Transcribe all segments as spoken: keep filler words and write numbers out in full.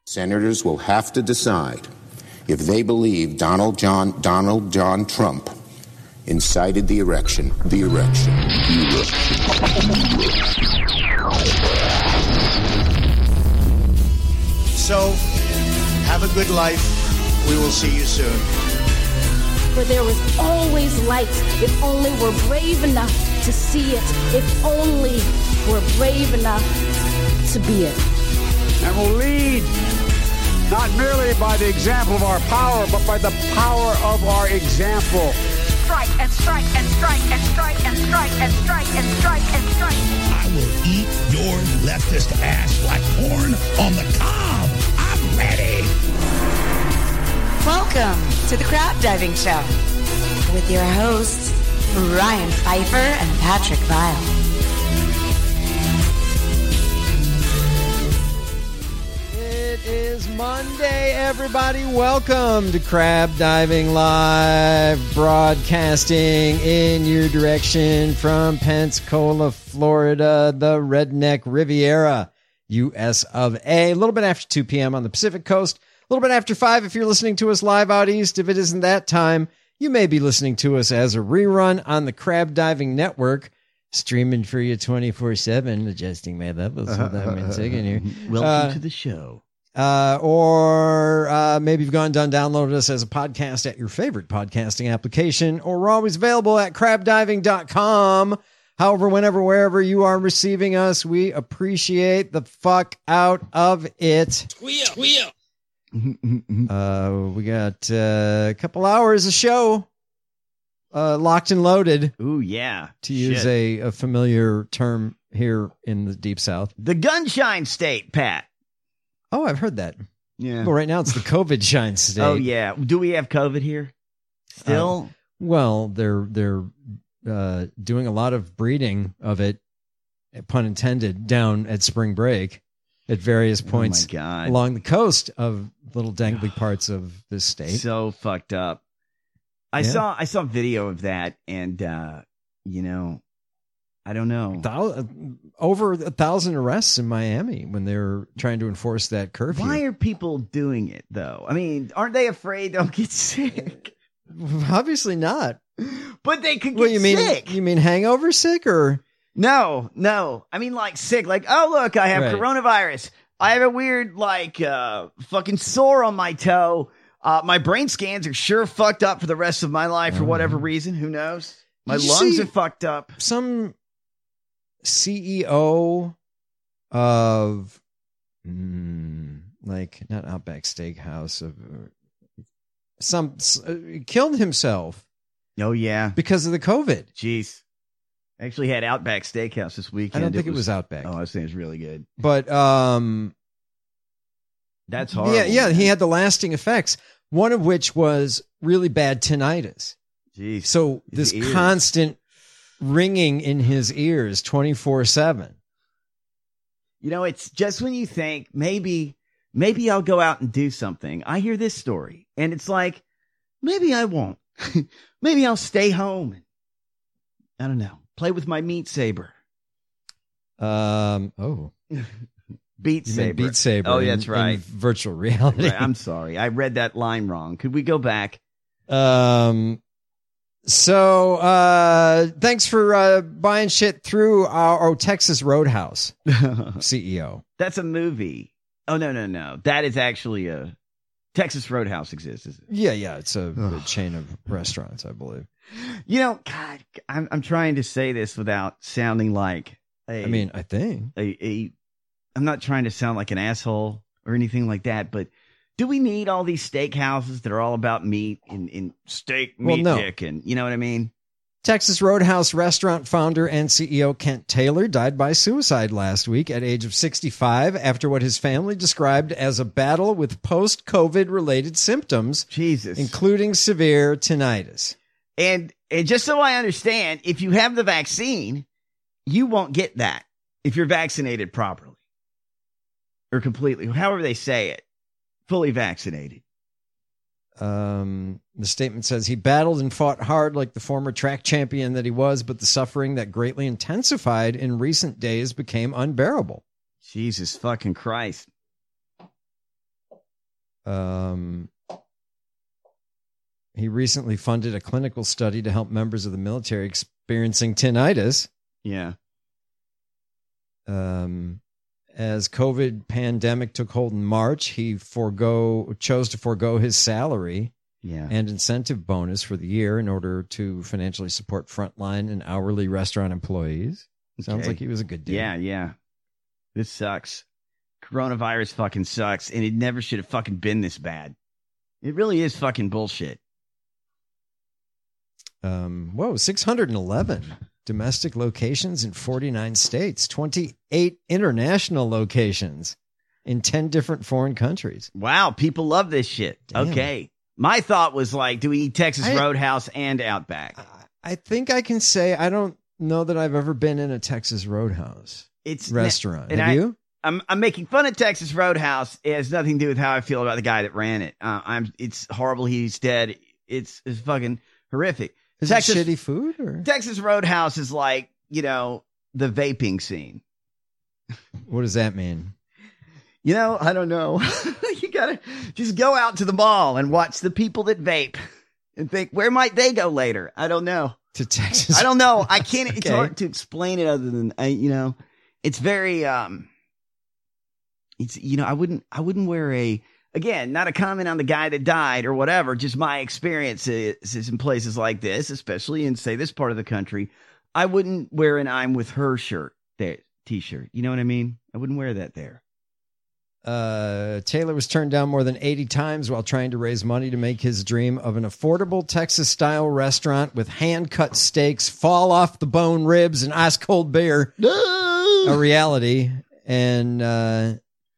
Senators will have to decide if they believe Donald John Donald John Trump incited the erection, the erection, the erection. So, have a good life. We will see you soon. For there is always light if only we're brave enough to see it, if only we're brave enough to be it. And will lead not merely by the example of our power, but by the power of our example. Strike and strike and strike and strike and strike and strike and strike and strike. I will eat your leftist ass like corn on the cob. I'm ready. Welcome to the Crab Diving Show with your hosts, Ryan Pfeiffer and Patrick Vile. It is Monday, everybody. Welcome to Crab Diving Live, broadcasting in your direction from Pensacola, Florida, the Redneck Riviera, U S of A. A little bit after two p.m. on the Pacific Coast, a little bit after five if you're listening to us live out east. If it isn't that time, you may be listening to us as a rerun on the Crab Diving Network, streaming for you twenty-four seven, adjusting my levels so that I'm in second here. Welcome uh, to the show. Uh, or uh, maybe you've gone and done downloaded us as a podcast at your favorite podcasting application, or we're always available at crab diving dot com. However, whenever, wherever you are receiving us, we appreciate the fuck out of it. Squeal, squeal. Uh, we got uh, a couple hours of show uh, locked and loaded. Ooh, yeah. To use Shit. a, a familiar term here in the Deep South. The Gunshine State, Pat. Oh, I've heard that. Yeah. Well, right now it's the COVID shine state. Oh, yeah. Do we have COVID here? Still? Uh, well, they're they're uh, doing a lot of breeding of it, pun intended, down at spring break at various points oh my God. along the coast of little dangly parts of this state. So fucked up. I Yeah. saw I saw a video of that, and uh, you know, I don't know. Thou- over a thousand arrests in Miami when they were trying to enforce that curfew. Why are people doing it though? I mean, aren't they afraid they'll get sick? Obviously not. But they could get What you mean? sick. You mean hangover sick or? No, no. I mean like sick. Like, oh look, I have Right. coronavirus. I have a weird like uh fucking sore on my toe. Uh, my brain scans are sure fucked up for the rest of my life for whatever reason. Who knows? My Did you lungs see are fucked up. Some C E O of mm, like not Outback Steakhouse of some uh, killed himself Oh yeah, because of the COVID. jeez. I actually had Outback Steakhouse this weekend. I don't think it was Outback, Oh, I was saying it's really good. but um, That's horrible. yeah, yeah, man. he had the lasting effects. One of which was really bad tinnitus. Jeez. So His this ears. constant ringing in his ears twenty-four seven. You know, it's just when you think maybe, maybe I'll go out and do something. I hear this story, and it's like, maybe I won't. Maybe I'll stay home. And, I don't know. Play with my meat saber. Um. Oh, Beat you saber. mean Beat Saber? Oh, in- that's in right. virtual reality. Right, I'm sorry. I read that line wrong. Could we go back? Um. So, uh, thanks for uh, buying shit through our, our Texas Roadhouse C E O. That's a movie. Oh, no, no, no. That is actually a Texas Roadhouse exists, is it? Yeah, yeah, it's a, a chain of restaurants, I believe. You know, God, I'm, I'm trying to say this without sounding like a, I mean, I think. a, a, I'm not trying to sound like an asshole or anything like that, but do we need all these steakhouses that are all about meat and, and steak, Well, meat, no. dick, and you know what I mean? Texas Roadhouse restaurant founder and C E O Kent Taylor died by suicide last week at age of sixty-five after what his family described as a battle with post-COVID related symptoms, Jesus. including severe tinnitus. And, and just so I understand, if you have the vaccine, you won't get that if you're vaccinated properly or completely, however they say it, fully vaccinated. Um, the statement says he battled and fought hard like the former track champion that he was, but the suffering that greatly intensified in recent days became unbearable. Jesus fucking Christ. Um, he recently funded a clinical study to help members of the military experiencing tinnitus. Yeah. Um, as COVID pandemic took hold in March, he forego chose to forego his salary yeah. and incentive bonus for the year in order to financially support frontline and hourly restaurant employees. Sounds Okay. like he was a good dude. Yeah, yeah. This sucks. Coronavirus fucking sucks, and it never should have fucking been this bad. It really is fucking bullshit. Um, whoa, six hundred eleven domestic locations in forty-nine states, twenty-eight international locations in ten different foreign countries. Wow, people love this shit. Damn. Okay. My thought was like, do we eat Texas I- Roadhouse and Outback? I think I can say I don't know that I've ever been in a Texas Roadhouse It's restaurant. and Have I- you? I'm I'm making fun of Texas Roadhouse. It has nothing to do with how I feel about the guy that ran it. Uh, I'm. It's horrible. He's dead. It's it's fucking horrific. Is Texas, it shitty food? Or? Texas Roadhouse is like, you know, the vaping scene. What does that mean? You know, I don't know. You gotta just go out to the mall and watch the people that vape and think, where might they go later? I don't know. To Texas? I don't know. I can't. It's Okay. hard to explain it other than I. You know, it's very. um It's you know, I wouldn't. I wouldn't wear a. Again, not a comment on the guy that died or whatever. Just my experiences in places like this, especially in say this part of the country. I wouldn't wear an "I'm with her" shirt there t-shirt. You know what I mean? I wouldn't wear that there. Uh, Taylor was turned down more than eighty times while trying to raise money to make his dream of an affordable Texas-style restaurant with hand-cut steaks, fall-off-the-bone ribs, and ice-cold beer a reality. And uh,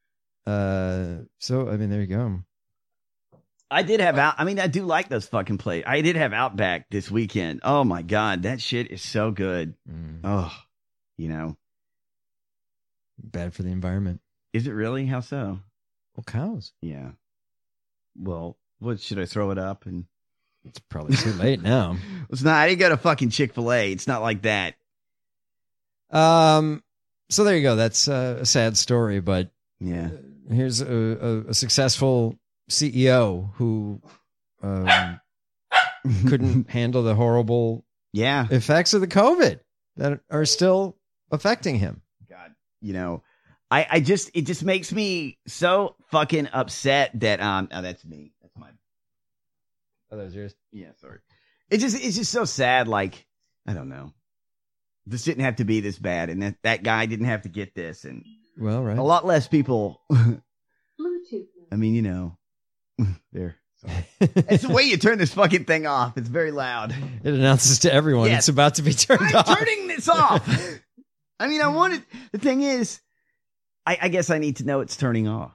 uh, so, I mean, there you go. I did have out. I mean, I do like those fucking places. I did have Outback this weekend. Oh my God. That shit is so good. Mm. Oh, you know, Bad for the environment. is it really? How so? Well, cows. Yeah. Well, what should I throw it up? And It's probably too late now. it's not, I didn't go to fucking Chick-fil-A. It's not like that. Um, so there you go. That's uh, a sad story, but Yeah. here's a, a, a successful C E O who um, couldn't handle the horrible Yeah. effects of the COVID that are still affecting him. God, you know, I, I just, it just makes me so fucking upset that, um, oh, that's me. That's mine. Oh, that was yours? Yeah, sorry. It just, it's just so sad. Like, I don't know. This didn't have to be this bad. And that, that guy didn't have to get this. And Well, right. a lot less people. I mean, you know, there. Sorry. It's the way you turn this fucking thing off. It's very loud. It announces to everyone Yes. it's about to be turned I'm off. turning this off. I mean, I wanted, the thing is, I, I guess I need to know it's turning off.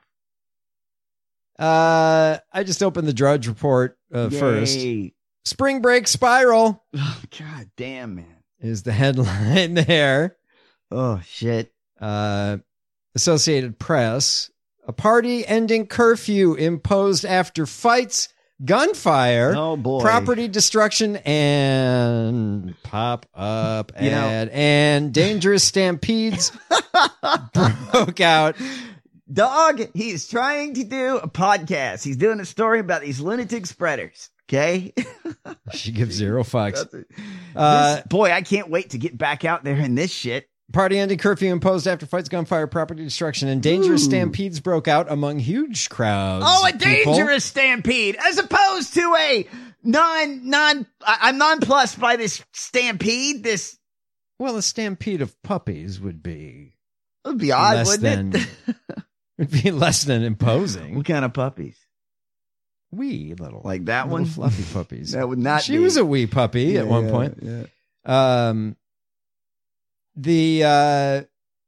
Uh, I just opened the Drudge Report uh, first. Yay. Spring break spiral Oh, God damn, man. is the headline there. Oh, shit. Uh, Associated Press. A party ending curfew imposed after fights, gunfire, Oh, boy. property destruction, and pop up You know- ad and dangerous stampedes broke out. Dog, he's trying to do a podcast. He's doing a story about these lunatic spreaders. Okay? She gives zero fucks. That's it. Uh, This- boy, I can't wait to get back out there in this shit. Party ending curfew imposed after fights, gunfire, property destruction, and dangerous Ooh. stampedes broke out among huge crowds. Oh, a of people. dangerous stampede as opposed to a non, non, I- I'm nonplussed by this stampede. This Well, a stampede of puppies would be would be odd, less wouldn't than it? would be less than imposing. What kind of puppies? Wee little Like that little one? fluffy puppies. That would not She be. was a wee puppy at one Yeah, point. yeah. Um, the uh,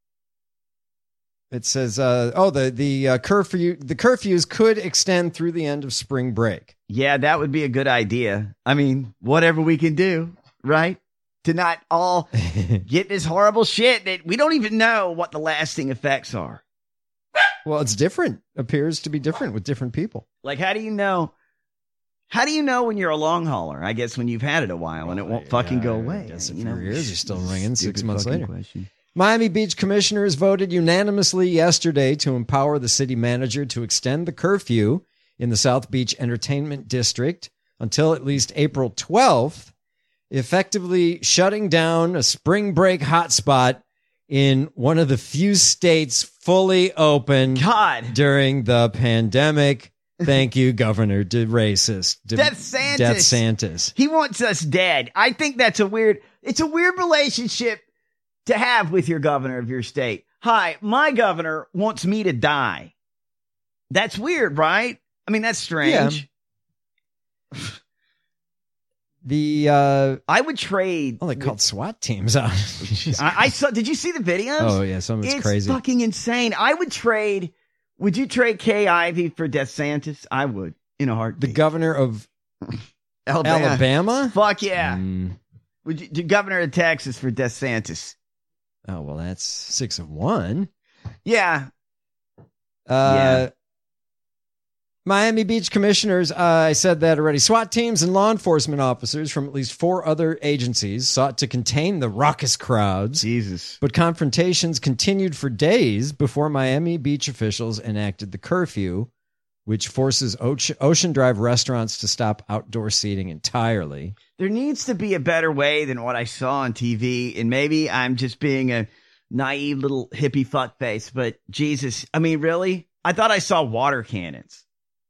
it says, uh, oh, the the uh, curfew the curfews could extend through the end of spring break. Yeah, that would be a good idea. I mean, whatever we can do, right? To not all get this horrible shit that we don't even know what the lasting effects are. Well, it's different. Appears to be different with different people. Like, how do you know? How do you know when you're a long hauler? I guess when you've had it a while and it won't fucking Yeah, go I away. guess if you know, your ears are still ringing six Stupid months fucking later. question. Miami Beach commissioners voted unanimously yesterday to empower the city manager to extend the curfew in the South Beach Entertainment District until at least April twelfth, effectively shutting down a spring break hotspot in one of the few states fully open God. during the pandemic. Thank you, Governor De Racist. De- DeSantis. DeSantis. He wants us dead. I think that's a weird, it's a weird relationship to have with your governor of your state. Hi, my governor wants me to die. That's weird, right? I mean, that's strange. Yeah. The, uh, I would trade. Oh, they called with, SWAT teams out. I, I saw, did you see the videos? Oh, yeah, some of it's, it's crazy. It's fucking insane. I would trade. Would you trade Kay Ivey for DeSantis? I would, in a heartbeat. The governor of Alabama? Alabama? Fuck yeah. Mm. Would you, the governor of Texas for DeSantis? Oh, well, that's six of one. Yeah. Uh, yeah. Miami Beach commissioners, uh, I said that already. SWAT teams and law enforcement officers from at least four other agencies sought to contain the raucous crowds. Jesus. But confrontations continued for days before Miami Beach officials enacted the curfew, which forces Ocean Drive restaurants to stop outdoor seating entirely. There needs to be a better way than what I saw on T V, and maybe I'm just being a naive little hippie fuckface, but Jesus, I mean, really? I thought I saw water cannons.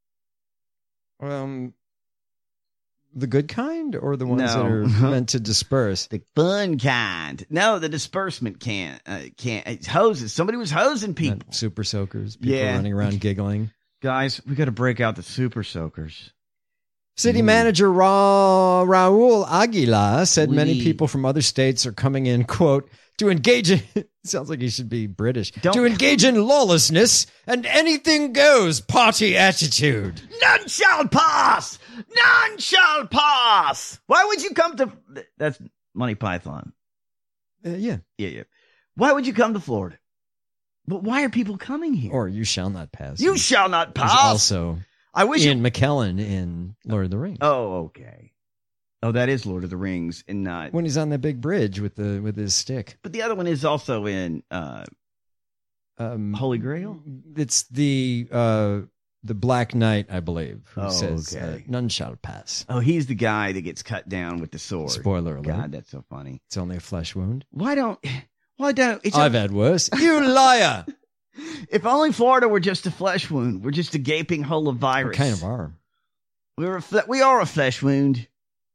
Um, the good kind or the ones no. that are meant to disperse? The fun kind. No, the disbursement can uh, can't. It's hoses. Somebody was hosing people. Not super soakers. People yeah. running around giggling. Guys, we got to break out the super soakers. City Ooh. manager Ra- Raul Aguila said oui. many people from other states are coming in, quote, to engage in, sounds like he should be British, Don't. to engage in lawlessness and anything goes party attitude. None shall pass! None shall pass! Why would you come to, that's Monty Python. Uh, yeah. Yeah, yeah. Why would you come to Florida? But why are people coming here? Or you shall not pass. You shall not pass. There's also I wish Ian it... McKellen in Lord of the Rings. Oh, okay. Oh, that is Lord of the Rings, and not when he's on that big bridge with the with his stick. But the other one is also in uh, um, Holy Grail. It's the uh, the Black Knight, I believe, who oh, says okay. uh, none shall pass. Oh, he's the guy that gets cut down with the sword. Spoiler alert! God, that's so funny. It's only a flesh wound. Why don't? Why don't? It's I've a, had worse. You liar! If only Florida were just a flesh wound. We're just a gaping hole of virus. We kind of are. We're a fle- we are a flesh wound.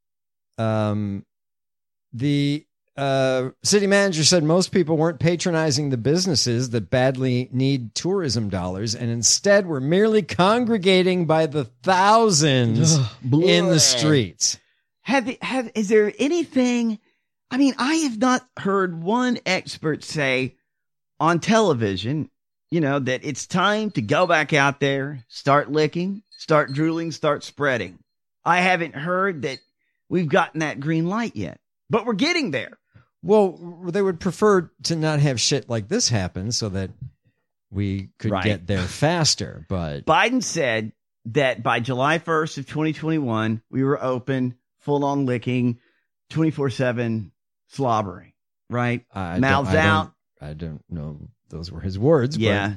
Um, the uh, city manager said most people weren't patronizing the businesses that badly need tourism dollars and instead were merely congregating by the thousands in the streets. Have, have, is there anything? I mean, I have not heard one expert say on television, you know, that it's time to go back out there, start licking, start drooling, start spreading. I haven't heard that we've gotten that green light yet, but we're getting there. Well, they would prefer to not have shit like this happen so that we could right. get there faster. But Biden said that by July first of twenty twenty-one, we were open, full on licking, twenty-four seven slobbering, right? I Mouths don't, I out. Don't, I don't know. Those were his words. Yeah.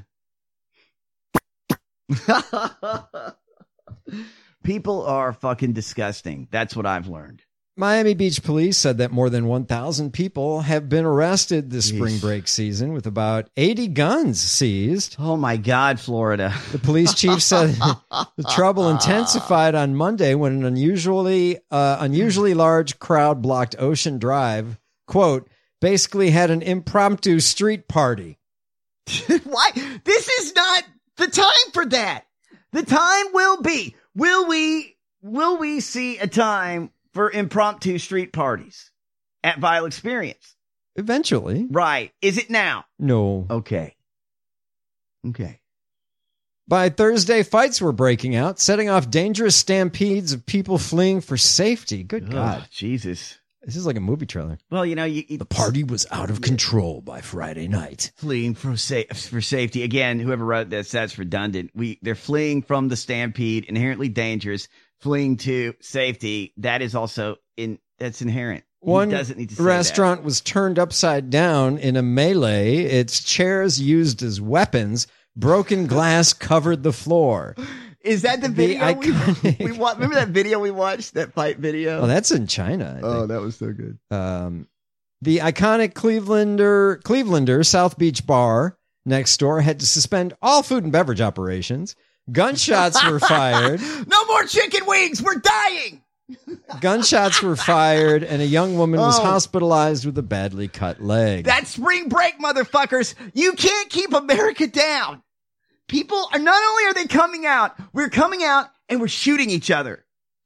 But... People are fucking disgusting. That's what I've learned. Miami Beach police said that more than one thousand people have been arrested this Jeez. spring break season with about eighty guns seized. Oh, my God, Florida. The police chief said the trouble intensified on Monday when an unusually, uh, unusually large crowd blocked Ocean Drive, quote, basically had an impromptu street party. Why? This is not the time for that. The time will be. Will we will we see a time for impromptu street parties at Vile Experience? Eventually. Right. Is it now? No. Okay. Okay. By Thursday, fights were breaking out, setting off dangerous stampedes of people fleeing for safety. Good oh, God. Jesus. This is like a movie trailer. Well, you know, you, the party was out of control by Friday night. Fleeing for sa- for safety. Again, whoever wrote this, that's redundant. We they're fleeing from the stampede, inherently dangerous. Fleeing to safety, that is also in that's inherent. One he doesn't need to say restaurant that. was turned upside down in a melee. Its chairs used as weapons. Broken glass covered the floor. Is that the video iconic- we, we wa- remember that video we watched, that fight video? Oh, that's in China. I Oh, think. that was so good. Um, the iconic Clevelander Clevelander South Beach bar next door had to suspend all food and beverage operations. Gunshots were fired. No more chicken wings. We're dying. Gunshots were fired, and a young woman was Oh. hospitalized with a badly cut leg. That's spring break, motherfuckers. You can't keep America down. People are not only are they coming out, we're coming out and we're shooting each other.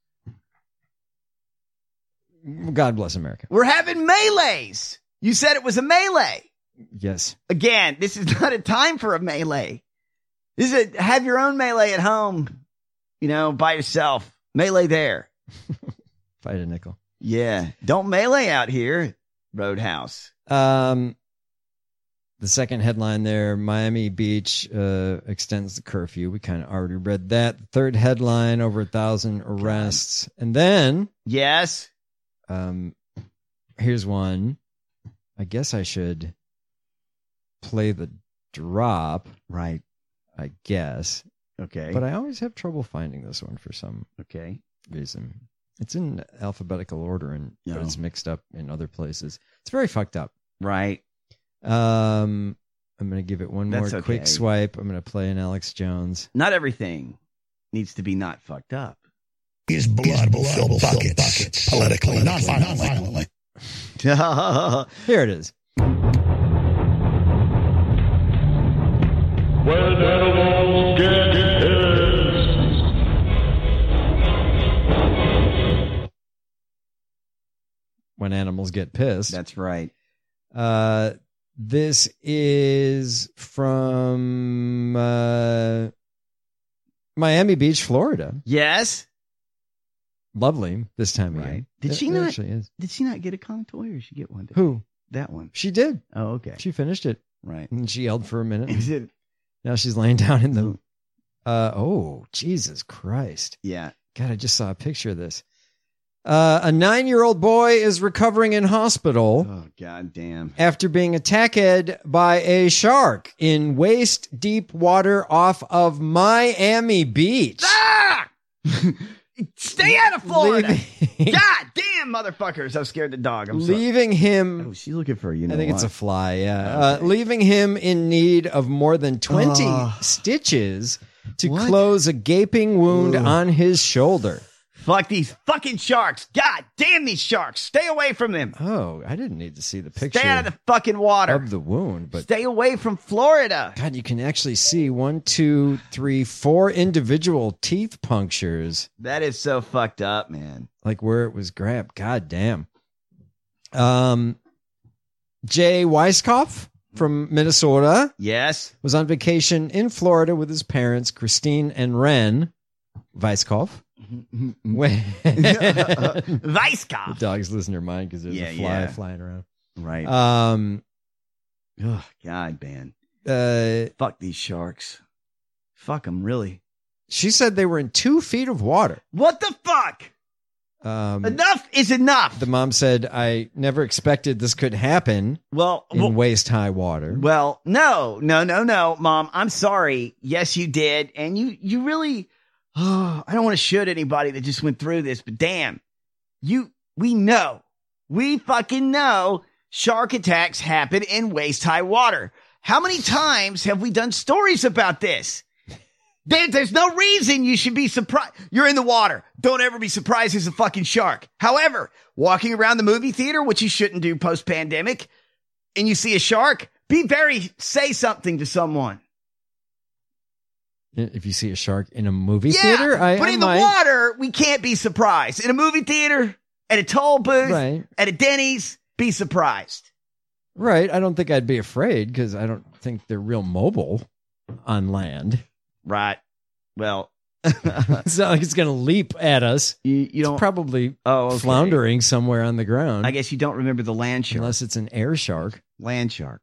God bless America. We're having melees. You said it was a melee. Yes. Again, this is not a time for a melee. This is a have your own melee at home, you know, by yourself. Melee there. Fight a nickel. Yeah. Don't melee out here, Roadhouse. Um, the second headline there, Miami Beach uh, extends the curfew. We kind of already read that. The third headline, over a thousand arrests. And then, Yes. um, here's one. I guess I should play the drop, Right. I guess. Okay. But I always have trouble finding this one for some okay. reason. It's in alphabetical order, and No. but it's mixed up in other places. It's very fucked up. Right. Um, I'm going to give it one That's more okay. quick swipe. I'm going to play an Alex Jones. Not everything needs to be not fucked up. His blood-filled buckets, politically, not violently. Here it is. When animals get pissed. When animals get pissed. That's right. Uh, this is from uh, Miami Beach, Florida. Yes. Lovely this time of Right. year. Did It- she it not? actually is. Did she not get a common toy, or did she get one? today? Who? That one. She did. Oh, okay. She finished it. Right. And she yelled for a minute. Is it? Now she's laying down in the. Uh, oh, Jesus Christ. Yeah. God, I just saw a picture of this. Uh, a nine-year-old boy is recovering in hospital Oh, god damn. after being attacked by a shark in waist-deep water off of Miami Beach. Ah! Stay out of Florida. Leaving, God damn, motherfuckers. I'm scared to dog. I'm sorry. leaving him. Oh, she's looking for you know I think what? it's a fly, yeah. Uh, leaving him in need of more than twenty Oh. stitches to What? close a gaping wound Ugh. on his shoulder. Fuck these fucking sharks. God damn these sharks. Stay away from them. Oh, I didn't need to see the picture Stay out of the fucking water. of the wound, but Stay away from Florida. God, you can actually see one, two, three, four individual teeth punctures, That is so fucked up, man. like where it was grabbed. God damn. Um, Jay Weiskopf from Minnesota Yes. was on vacation in Florida with his parents, Christine and Ren Weiskopf. When the Weiskopf. dog's losing her mind because there's Yeah, a fly yeah. flying around. Right. Um, oh, God, man. uh, Fuck these sharks. Fuck them, really. she said they were in two feet of water. What the fuck? Um, Enough is enough. The mom said, I never expected this could happen well, in well, waist high water. well, no, no, no, no, Mom. I'm sorry. Yes, you did. And you, you really, oh, I don't want to shoot anybody that just went through this, but damn, you, we know, we fucking know shark attacks happen in waist high water. How many times have we done stories about this? There, there's no reason you should be surprised. You're in the water. Don't ever be surprised there's a fucking shark. However, walking around the movie theater, which you shouldn't do post pandemic, and you see a shark, be very, say something to someone. If you see a shark in a movie Yeah, theater, I, but I in might. the water, we can't be surprised. In a movie theater, at a toll booth, Right. at a Denny's, be surprised. Right. I don't think I'd be afraid because I don't think they're real mobile on land. Right. Well, It's not like it's going to leap at us. you, you It's don't. probably oh, okay. floundering somewhere on the ground. I guess you don't remember the land shark. Unless it's an air shark. Land shark.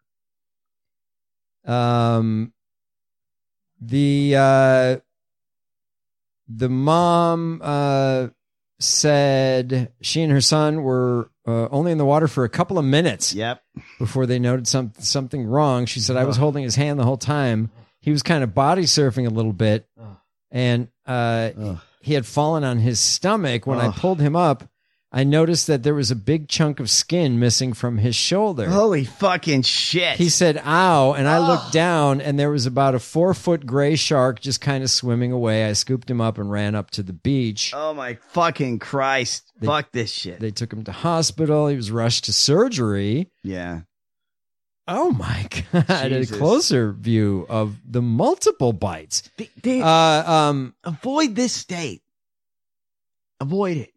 Um, the uh, the mom uh, said she and her son were uh, only in the water for a couple of minutes Yep. before they noted some, something wrong. She said, I was Ugh. holding his hand the whole time. He was kind of body surfing a little bit. And uh, Ugh. he had fallen on his stomach. When Ugh. I pulled him up, I noticed that there was a big chunk of skin missing from his shoulder. Holy fucking shit. He said, ow. And I Ugh. looked down, and there was about a four-foot gray shark just kind of swimming away. I scooped him up and ran up to the beach. Oh, my fucking Christ. They- Fuck this shit. They took him to hospital. He was rushed to surgery. Yeah. Oh, my God. Jesus. A closer view of the multiple bites. They, they- Uh, um, avoid this state. Avoid it.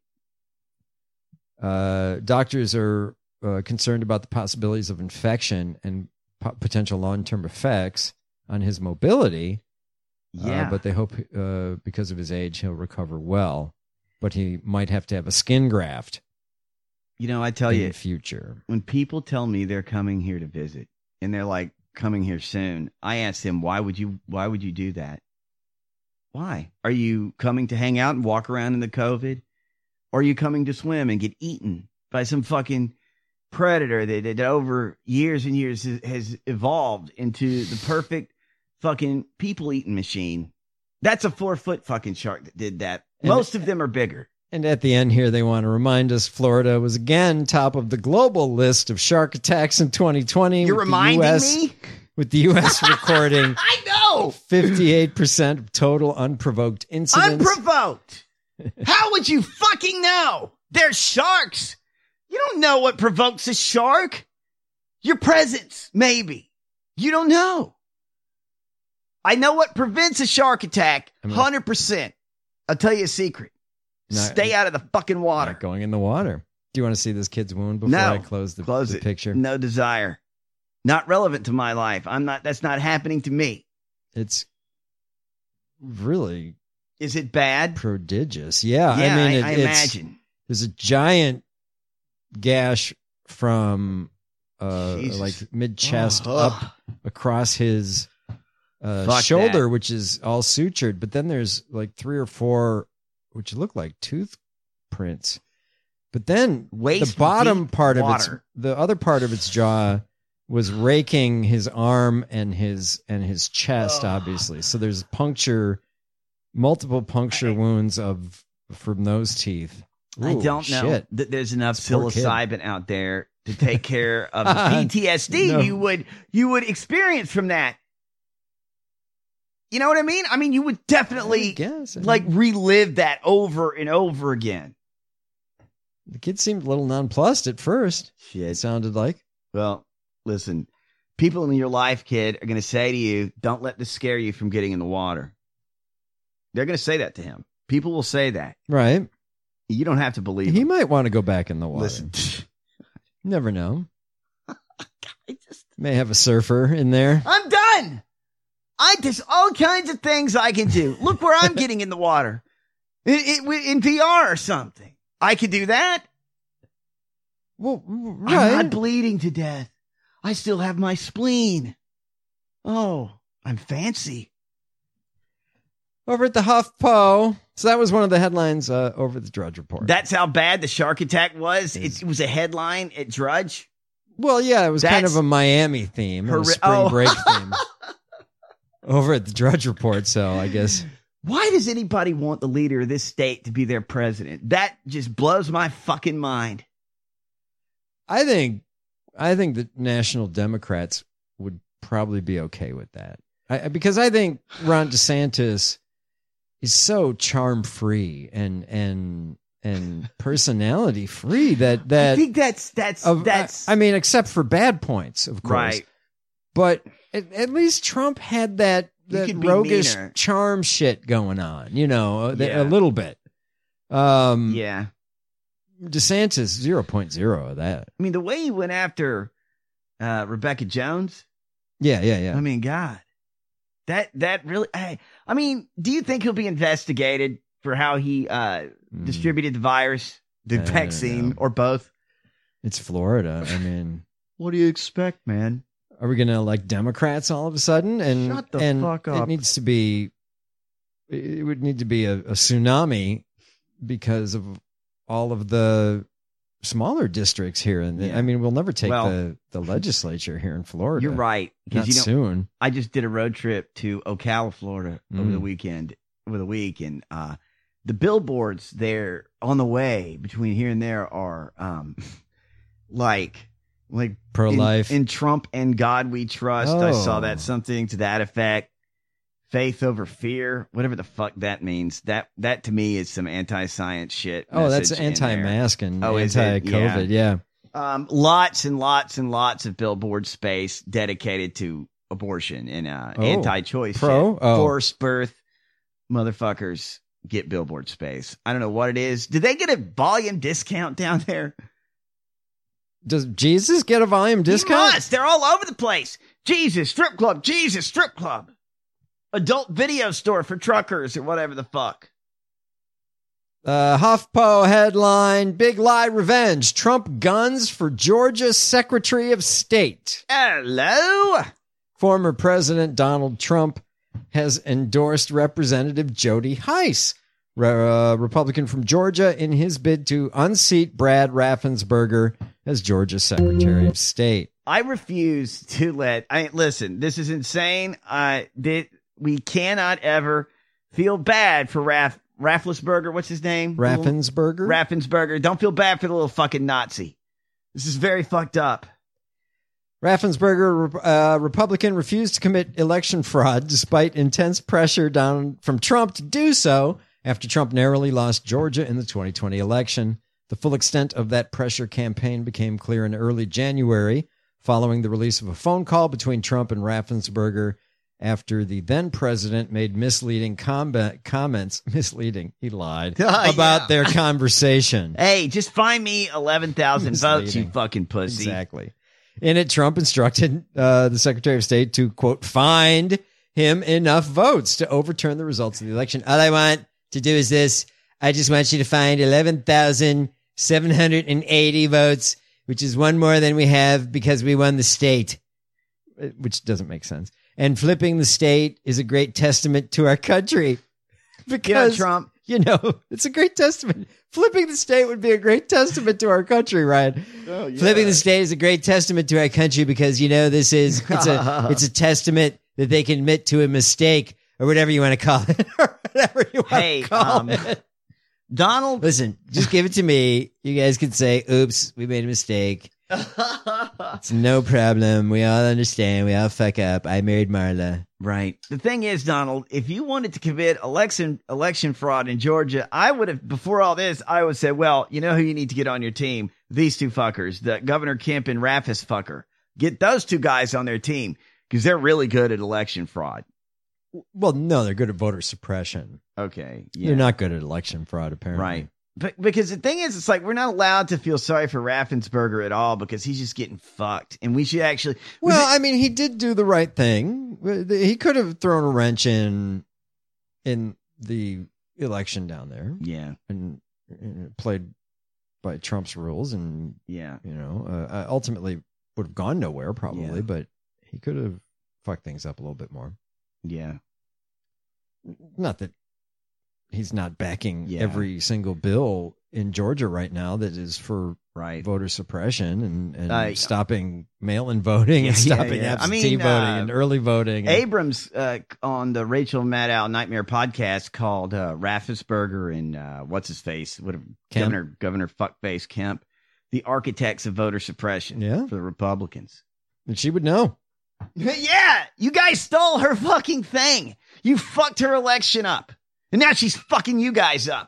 uh, doctors are uh, concerned about the possibilities of infection and po- potential long-term effects on his mobility. Yeah. Uh, but they hope uh, because of his age, he'll recover well. But he might have to have a skin graft You know, I tell in you, the future. when people tell me they're coming here to visit and they're like coming here soon, I ask them, why would you, why would you do that? Why? Are you coming to hang out and walk around in the COVID? Or are you coming to swim and get eaten by some fucking predator that, that over years and years has, has evolved into the perfect fucking people eating machine? That's a four foot fucking shark that did that. And- Most of them are bigger. And at the end here, they want to remind us Florida was again top of the global list of shark attacks in twenty twenty. You're with the reminding U S me? With the U S recording I know. fifty-eight percent of total unprovoked incidents. Unprovoked. How would you fucking know? They're sharks. You don't know what provokes a shark. Your presence, maybe. You don't know. I know what prevents a shark attack. I mean- one hundred percent. I'll tell you a secret. Not- Stay out of the fucking water. Not going in the water. Do you want to see this kid's wound before No. I close the, Close the it. picture? No desire. Not relevant to my life. I'm not, that's not happening to me. It's really Is it bad? prodigious. Yeah, Yeah, I mean, it, I, I it's, imagine. there's a giant gash from uh, Jesus. like mid chest Oh, up across his uh, Fuck shoulder, that. which is all sutured. But then there's like three or four, which look like tooth prints. But then Waist the bottom deep part of its, water. the other part of its jaw was raking his arm and his and his chest, Ugh. obviously. So there's puncture, multiple puncture wounds of from those teeth. I Ooh, don't know shit. that there's enough Poor kid. psilocybin out there to take care of the P T S D No. you would you would experience from that. You know what I mean? I mean, you would I definitely guess. I mean, like relive that over and over again. the kid seemed a little nonplussed at first. It Shit. sounded like. Well, listen, people in your life, kid, are going to say to you, "Don't let this scare you from getting in the water." They're going to say that to him. People will say that. Right. You don't have to believe He them. might want to go back in the water. Listen, Never know. I just, May have a surfer in there. I'm done. I there's all kinds of things I can do. Look where I'm getting in the water, in, in, in V R or something. I could do that. Well, I'm right. not bleeding to death. I still have my spleen. Oh, I'm fancy. Over at the HuffPo. So that was one of the headlines uh, over the Drudge Report. That's how bad the shark attack was. It, it was a headline at Drudge. well, yeah, it was kind That's of a Miami theme, and a horri- spring oh. break theme. Over at the Drudge Report, so I guess. Why does anybody want the leader of this state to be their president? That just blows my fucking mind. I think I think the National Democrats would probably be okay with that. I, because I think Ron DeSantis is so charm free and and and personality free that that I think that's that's of, that's I, I mean, except for bad points, of course. right. But at, at least Trump had that You that could be roguish meaner. charm shit going on, you know, a- Yeah. a little bit. Um, Yeah. DeSantis zero point zero of that. I mean, the way he went after uh, Rebecca Jones. Yeah, yeah, yeah. I mean, God, that that really. I, I mean, do you think he'll be investigated for how he uh, Mm. distributed the virus, the I don't vaccine, know. or both? It's Florida. I mean, What do you expect, man? are we going to elect Democrats all of a sudden? And Shut the and fuck up. It needs to be. It would need to be a, a tsunami because of all of the smaller districts here. And Yeah. I mean, we'll never take Well- the, the legislature here in Florida. You're right, Not because you know soon. I just did a road trip to Ocala, Florida over Mm. the weekend, over the week, and uh, the billboards there on the way between here and there are um, like like pro-life. In, in Trump and God We Trust. Oh. I saw that, something to that effect. Faith over fear, whatever the fuck that means. That that to me is some anti-science shit. Oh, that's message in there. anti-mask and Oh, is it? anti-COVID. Yeah. Um, lots and lots and lots of billboard space dedicated to abortion and uh, Oh, anti-choice pro? shit. Oh. Forced birth motherfuckers get billboard space. I don't know what it is. Did they get a volume discount down there? Does Jesus get a volume discount? He must. They're all over the place. Jesus strip club. Jesus strip club. Adult video store for truckers or whatever the fuck. Uh, HuffPo headline, Big Lie Revenge. Trump guns for Georgia Secretary of State. Hello? Former President Donald Trump has endorsed Representative Jody Hice, re- uh, Republican from Georgia, in his bid to unseat Brad Raffensperger as Georgia Secretary of State. I refuse to let, I listen, this is insane. I did, we cannot ever feel bad for Raff, Rafflesberger. What's his name? Raffensperger? Raffensperger. Don't feel bad for the little fucking Nazi. This is very fucked up. Raffensperger, uh, Republican, refused to commit election fraud despite intense pressure down from Trump to do so after Trump narrowly lost Georgia in the twenty twenty election. The full extent of that pressure campaign became clear in early January following the release of a phone call between Trump and Raffensperger after the then president made misleading com- comments. Misleading. He lied Uh, about yeah. their conversation. Hey, just find me eleven thousand votes, you Misleading. fucking pussy. Exactly. In it, Trump instructed uh, the Secretary of State to, quote, find him enough votes to overturn the results of the election. All I want to do is this. I just want you to find eleven thousand seven hundred eighty votes, which is one more than we have because we won the state, which doesn't make sense. And flipping the state is a great testament to our country. Because, Yeah, Trump. you know, it's a great testament. Flipping the state would be a great testament to our country, Ryan. Oh, yeah. Flipping the state is a great testament to our country because, you know, this is, it's a, it's a testament that they can admit to a mistake or whatever you want to call it, or whatever you want Hey, to call um, it. Donald. Listen, just give it to me. You guys can say, oops, we made a mistake. It's no problem. We all understand. We all fuck up. I married Marla. Right. The thing is, Donald, if you wanted to commit election election fraud in Georgia, I would have, before all this, I would say, well, you know who you need to get on your team? These two fuckers, the Governor Kemp and Raffis fucker. Get those two guys on their team because they're really good at election fraud. Well, no, they're good at voter suppression. Okay. Yeah. They're not good at election fraud, apparently. Right. But because the thing is, it's like we're not allowed to feel sorry for Raffensperger at all because he's just getting fucked. And we should actually. Well, I mean, he did do the right thing. He could have thrown a wrench in in the election down there. Yeah. And, and played by Trump's rules. And, yeah, you know, uh, ultimately would have gone nowhere probably, Yeah. but he could have fucked things up a little bit more. Yeah. Not that he's not backing Yeah. every single bill in Georgia right now that is for right. voter suppression and, and Uh, stopping mail-in voting Yeah, and yeah, stopping yeah. I absentee mean, voting uh, and early voting. And, Abrams uh, on the Rachel Maddow Nightmare podcast called uh, Raffensperger and uh, what's his face, whatever, Kemp. Governor Governor Fuckface Kemp, the architects of voter suppression Yeah. for the Republicans. and she would know. Yeah, you guys stole her fucking thing. You fucked her election up, and now she's fucking you guys up.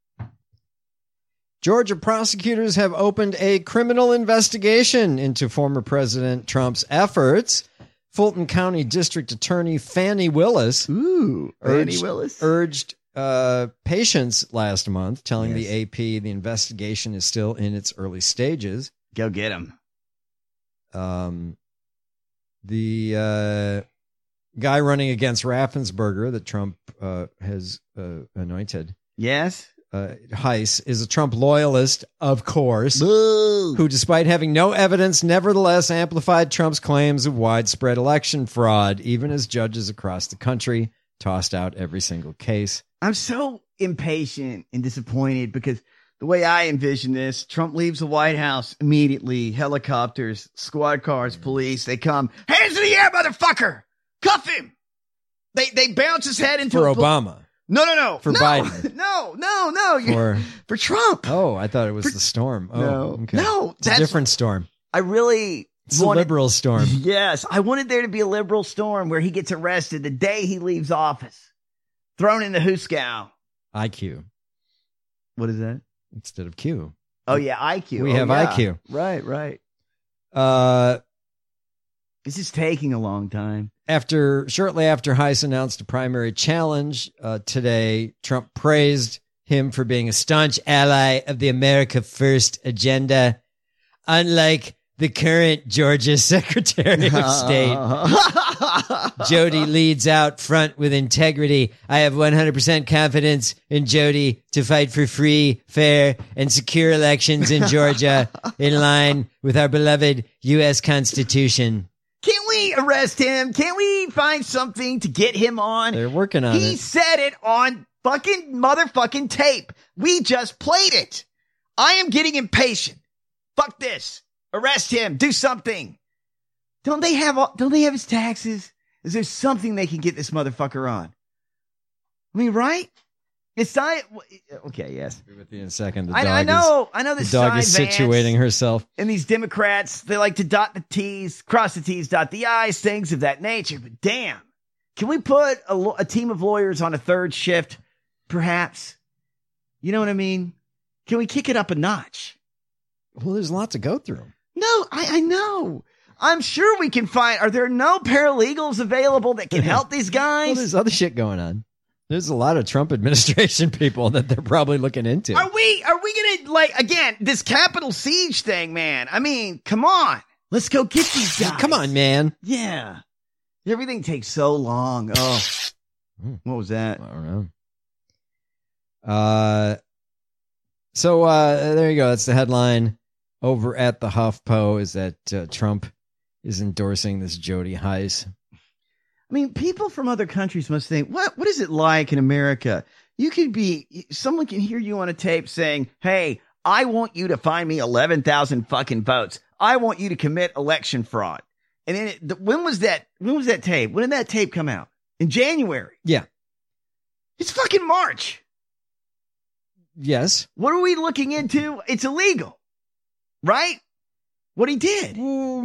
Georgia prosecutors have opened a criminal investigation into former President Trump's efforts. Fulton County District Attorney Fannie Willis, Ooh, urged, Fannie Willis? urged uh, patience last month, telling Yes. the A P the investigation is still in its early stages. Go get him. Um, the uh, guy running against Raffensperger that Trump uh, has uh, anointed, Yes. uh, Hice, is a Trump loyalist, of course, Boo. who, despite having no evidence, nevertheless amplified Trump's claims of widespread election fraud, even as judges across the country tossed out every single case. I'm so impatient and disappointed because the way I envision this, Trump leaves the White House immediately, helicopters, squad cars, police, they come, hands in the air, motherfucker! Cuff him! They they bounce his head into For a pol- Obama. No, no, no. For no, Biden. No, no, no. For, for Trump. Oh, I thought it was for, the storm. Oh, no, okay. No, it's a different storm. I really It's wanted, a liberal storm. Yes, I wanted there to be a liberal storm where he gets arrested the day he leaves office, thrown in the hoosegow. I Q. What is that? Instead of Q. Oh, yeah, I Q. We oh, have yeah. I Q. Right, right. Uh, this is taking a long time. After shortly after Heiss announced a primary challenge uh, today, Trump praised him for being a staunch ally of the America First agenda, unlike the current Georgia Secretary of State. Jody leads out front with integrity. I have one hundred percent confidence in Jody to fight for free, fair, and secure elections in Georgia in line with our beloved U S Constitution. Can't we arrest him? Can't we find something to get him on? They're working on he it. He said it on fucking motherfucking tape. We just played it. I am getting impatient. Fuck this. Arrest him. Do something. Don't they have all, don't they have his taxes? Is there something they can get this motherfucker on? I mean, right? It's not. Okay, yes. I'll be with you in a second. The dog I, I know. Is, I know. The dog is situating herself. And these Democrats, they like to dot the T's, cross the T's, dot the I's, things of that nature. But damn, can we put a, a team of lawyers on a third shift, perhaps? You know what I mean? Can we kick it up a notch? Well, there's a lot to go through. No, I, I know. I'm sure we can find. Are there no paralegals available that can help these guys? Well, there's other shit going on. There's a lot of Trump administration people that they're probably looking into. Are we, are we gonna, like, again, this Capitol siege thing, man? I mean, come on. Let's go get these guys. Come on, man. Yeah. Everything takes so long. Oh, what was that? I don't know. Uh, so, uh, there you go. That's the headline over at the HuffPo is that uh, Trump is endorsing this Jody Heiss. I mean, people from other countries must think, what, what is it like in America? You could be, someone can hear you on a tape saying, hey, I want you to find me eleven thousand fucking votes. I want you to commit election fraud. And then it, when was that, when was that tape? When did that tape come out? In January. Yeah. It's fucking March. Yes. What are we looking into? It's illegal, right? What he did. Well,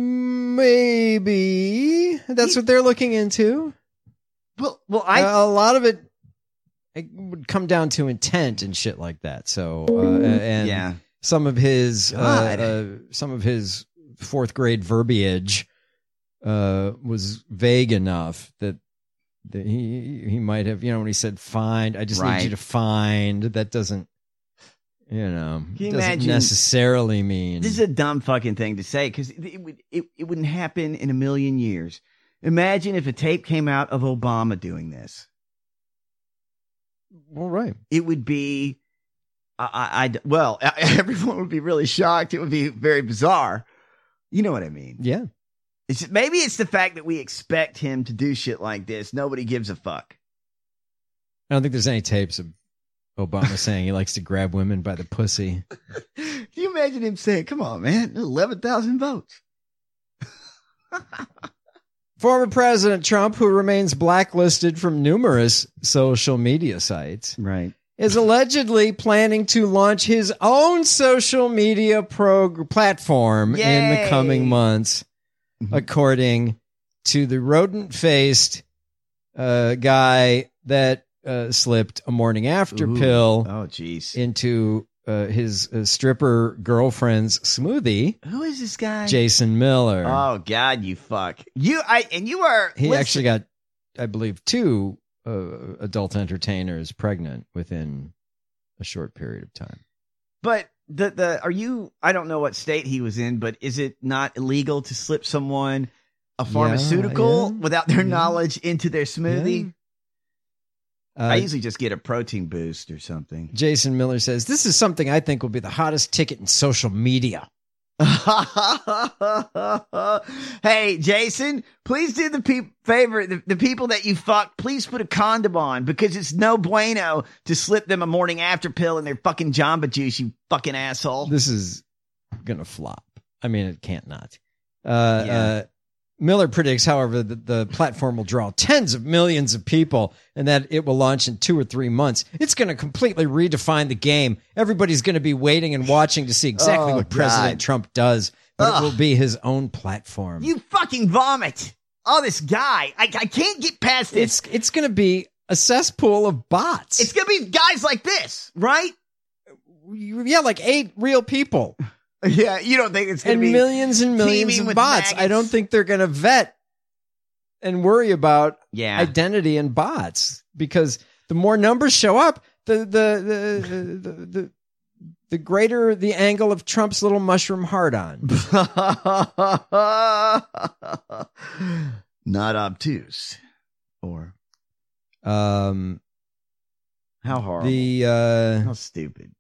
maybe that's he, what they're looking into. Well, well, I uh, a lot of it, it would come down to intent and shit like that. So, uh, and yeah. some of his, uh, uh, some of his fourth grade verbiage uh, was vague enough that that he he might have, you know, when he said "find," I just right. need you to find. That doesn't. You know, Can you doesn't imagine, necessarily mean this is a dumb fucking thing to say because it, it would it, it wouldn't happen in a million years. Imagine if a tape came out of Obama doing this. Well, right. It would be, I, I, I well, everyone would be really shocked. It would be very bizarre. You know what I mean? Yeah. It's maybe it's the fact that we expect him to do shit like this. Nobody gives a fuck. I don't think there's any tapes of Obama saying he likes to grab women by the pussy. Can you imagine him saying, come on, man, eleven thousand votes? Former President Trump, who remains blacklisted from numerous social media sites, right, is allegedly planning to launch his own social media prog- platform Yay. in the coming months, mm-hmm. according to the rodent-faced uh, guy that Uh, slipped a morning after Ooh. pill oh, geez. into uh, his uh, stripper girlfriend's smoothie. Who is this guy? Jason Miller. Oh God, you fuck you! I and you are. He listen. actually got, I believe, two uh, adult entertainers pregnant within a short period of time. But the the are you? I don't know what state he was in, but is it not illegal to slip someone a pharmaceutical yeah, yeah, without their yeah. knowledge into their smoothie? Yeah. Uh, I usually just get a protein boost or something. Jason Miller says, this is something I think will be the hottest ticket in social media. Hey, Jason, please do the pe- favor, the, the people that you fuck, please put a condom on because it's no bueno to slip them a morning after pill in their fucking Jamba Juice, you fucking asshole. This is going to flop. I mean, it can't not. Uh, yeah. uh, Miller predicts, however, that the platform will draw tens of millions of people and that it will launch in two or three months. It's going to completely redefine the game. Everybody's going to be waiting and watching to see exactly Oh, what President God. Trump does, but Ugh. it will be his own platform. You fucking vomit. Oh, this guy. I, I can't get past this. It's it's going to be a cesspool of bots. It's going to be guys like this, right? Yeah, like eight real people. Yeah, you don't think it's going And to be millions and millions teeming of with bots. I maggots? don't think they're going to vet and worry about Yeah. identity and bots, because the more numbers show up, the the the the, the, the, the greater the angle of Trump's little mushroom heart on. Not obtuse. Or Um, how horrible. the uh, how stupid.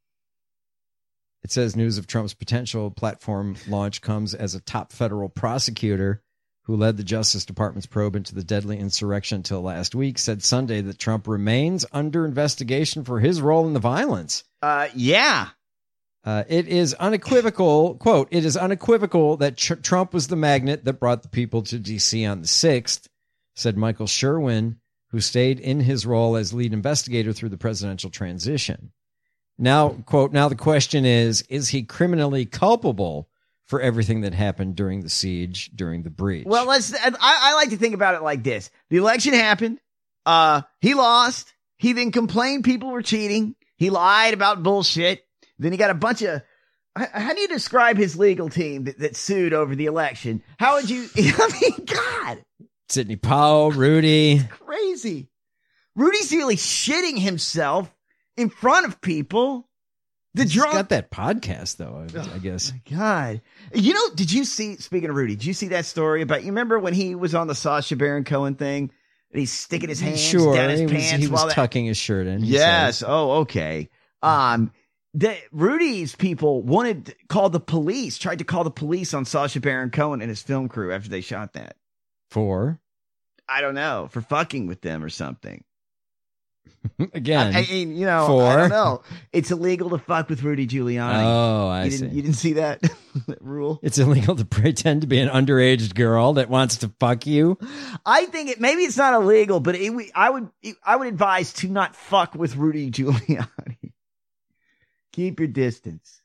It says news of Trump's potential platform launch comes as a top federal prosecutor who led the Justice Department's probe into the deadly insurrection until last week said Sunday that Trump remains under investigation for his role in the violence. Uh, yeah. Uh, it is unequivocal, quote, it is unequivocal that Tr- Trump was the magnet that brought the people to D C on the sixth, said Michael Sherwin, who stayed in his role as lead investigator through the presidential transition. Now, quote, now the question is, is he criminally culpable for everything that happened during the siege, during the breach? Well, let's. I, I like to think about it like this: the election happened. Uh, he lost. He then complained people were cheating. He lied about bullshit. Then he got a bunch of. How do you describe his legal team that, that sued over the election? How would you? I mean, God, Sidney Powell, Rudy. crazy. Rudy's really shitting himself in front of people. The He's drunk. got that podcast, though, I, I guess. God. You know, did you see, speaking of Rudy, did you see that story about, you remember when he was on the Sacha Baron Cohen thing and he's sticking his hands Sure, down his he was, pants he was while that, tucking his shirt in. he yes. said. Oh, okay. Um, the, Rudy's people wanted, called the police, tried to call the police on Sacha Baron Cohen and his film crew after they shot that. For? I don't know, for fucking with them or something. Again. I, I mean, you know, for? I don't know. It's illegal to fuck with Rudy Giuliani. Oh, I you see. didn't, you didn't see that, that rule? It's illegal to pretend to be an underage girl that wants to fuck you. I think it maybe it's not illegal, but it, I would I would advise to not fuck with Rudy Giuliani. Keep your distance.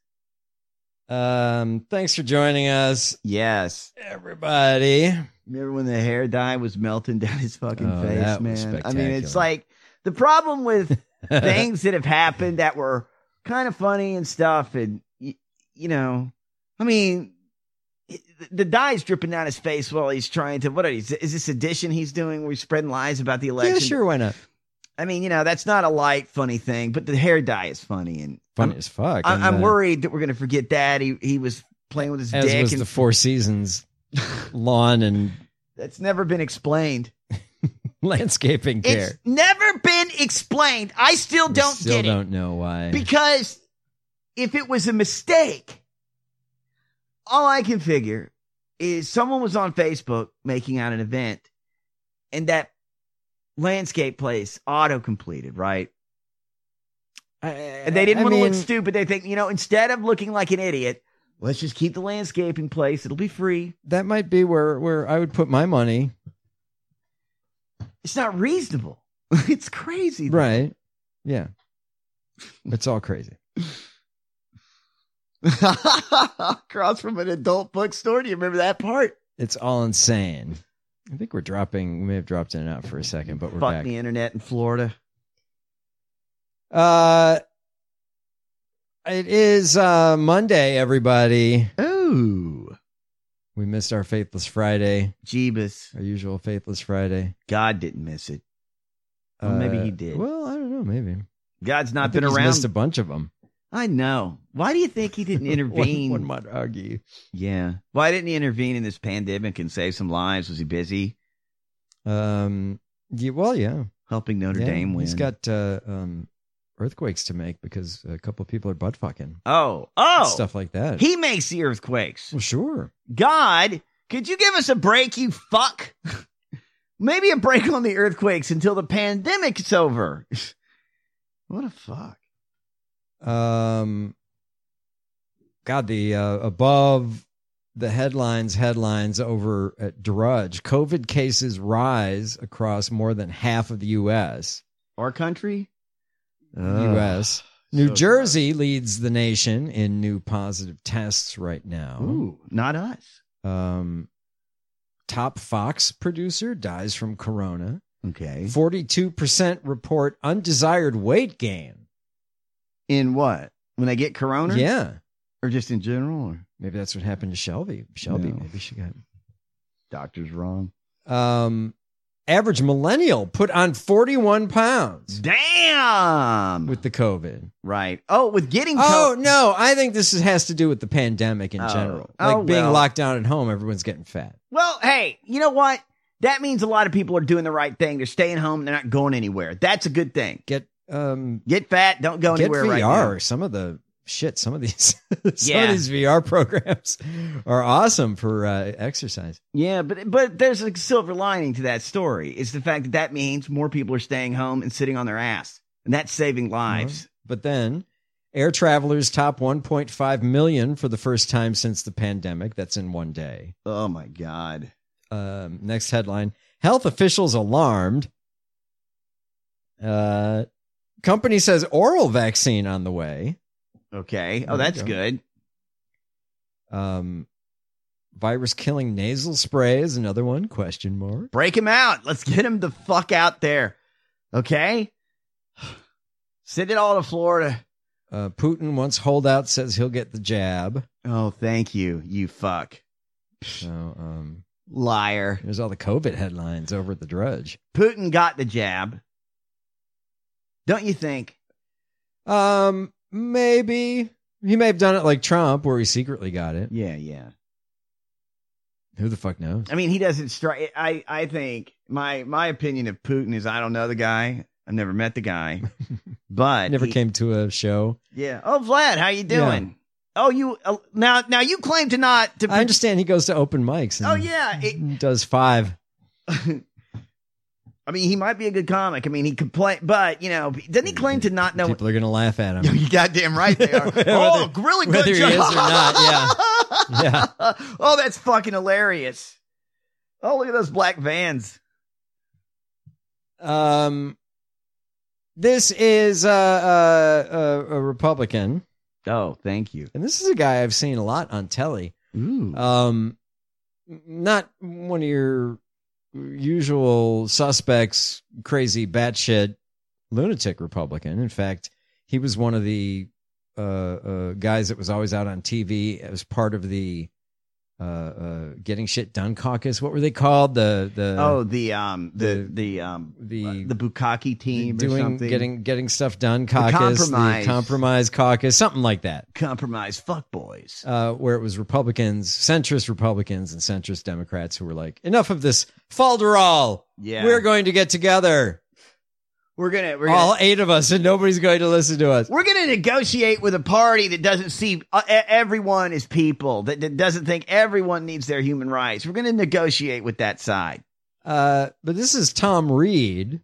Um, thanks for joining us, Yes, everybody. remember when the hair dye was melting down his fucking Oh, face, that was man? I mean, it's spectacular. like the problem with things that have happened that were kind of funny and stuff, and you, you know, I mean, it, the dye is dripping down his face while he's trying to. What are these? Is this edition he's doing where he's spreading lies about the election? Yeah, sure, why not? I mean, you know, that's not a light, funny thing, but the hair dye is funny, and Funny I'm, as fuck. I'm, And, I'm uh, worried that we're going to forget that he he was playing with his As dick, was and the Four Seasons lawn and that's never been explained. landscaping care. It's never been explained. I still We don't still get don't it know why. because if it was a mistake, all I can figure is someone was on Facebook making out an event, and that landscape place auto completed, right? And they didn't I want to look mean- stupid. They think, you know, instead of looking like an idiot, let's just keep the landscaping place. It'll be free. That might be where, where I would put my money. It's not reasonable. It's crazy. though. Right. Yeah. It's all crazy. Across from an adult bookstore. Do you remember that part? It's all insane. I think we're dropping, we may have dropped in and out for a second, but we're Fuck back. the internet in Florida. Uh, it is uh, Monday, everybody. Ooh. We missed our Faithless Friday, Jeebus. our usual Faithless Friday. God didn't miss it. Well, maybe Uh, he did. Well, I don't know. Maybe. God's I not think been he's around. missed a bunch of them. I know. Why do you think he didn't intervene? one, one might argue. Yeah. Why didn't he intervene in this pandemic and save some lives? Was he busy Um. Yeah, well, yeah. helping Notre yeah, Dame win? He's got uh, um, earthquakes to make because a couple of people are butt fucking. oh, oh, Stuff like that. He makes the earthquakes. well, sure. God, could you give us a break, you fuck? Maybe a break on the earthquakes until the pandemic's over. What a fuck. Um. God, the uh, above the headlines, headlines over at Drudge. COVID cases rise across more than half of the U S. Our country? U S. New so Jersey leads the nation in new positive tests right now. Ooh, not us. Um, top Fox producer dies from corona. Okay. forty-two percent report undesired weight gain. In what? When they get corona? Yeah. Or just in general? Or? Maybe that's what happened to Shelby. Shelby, No. maybe she got... Doctor's wrong. Um, average millennial put on forty-one pounds. Damn! With the COVID. Right. Oh, with getting Oh, co- no. I think this is, has to do with the pandemic in Oh. general. Oh, Like being well. locked down at home, everyone's getting fat. Well, hey, you know what? That means a lot of people are doing the right thing. They're staying home. They're not going anywhere. That's a good thing. Get um, Get fat. Don't go get anywhere V R. right now. Some of the shit, some of these, some Yeah. of these V R programs are awesome for uh, exercise. Yeah, but but there's a silver lining to that story. It's the fact that that means more people are staying home and sitting on their ass, and that's saving lives. But then, air travelers top one point five million for the first time since the pandemic. That's in one day. Oh my God. Um, next headline: health officials alarmed. Uh, company says oral vaccine on the way. Okay. There Oh, you that's go. good. Um, virus killing nasal spray is another one. Question mark. Break him out. Let's get him the fuck out there. Okay. Send it all to Florida. Uh, Putin, once holdout, says he'll get the jab. Oh, thank you, you fuck. So, um, Liar. there's all the COVID headlines over at the Drudge. Putin got the jab. Don't you think? Um, maybe he may have done it like Trump, where he secretly got it. Yeah, yeah. Who the fuck knows? I mean, he doesn't strike. I, I think my my opinion of Putin is I don't know the guy. I've never met the guy, but Never he- came to a show. Yeah. Oh, Vlad, how you doing? Oh, you uh, now now you claim to not to. I understand he goes to open mics. And Oh yeah. It, does five. I mean, he might be a good comic. I mean, he could play, but you know, doesn't he claim to not know? People are gonna laugh at him. You goddamn right they are. Oh, really good whether he job. is or not, yeah. Yeah. Oh, that's fucking hilarious. Oh, look at those black vans. Um, this is uh, uh, uh, a Republican, Oh, thank you. and this is a guy I've seen a lot on telly. Ooh. Um, not one of your usual suspects, crazy batshit lunatic Republican. In fact, he was one of the uh, uh, guys that was always out on T V as part of the uh, uh, Getting Shit Done caucus. What were they called? The the Oh, the um the the- the um the the Bukaki team or doing something. getting getting stuff done caucus, compromise. the compromise caucus, something like that. compromise fuckboys. Uh, where it was Republicans, centrist Republicans, and centrist Democrats who were like, enough of this falderall. Yeah. We're going to get together, We're gonna we're all gonna eight of us, and nobody's going to listen to us. we're gonna negotiate with a party that doesn't see uh, e- everyone as people, that, that doesn't think everyone needs their human rights. We're gonna negotiate with that side. Uh, but this is Tom Reed,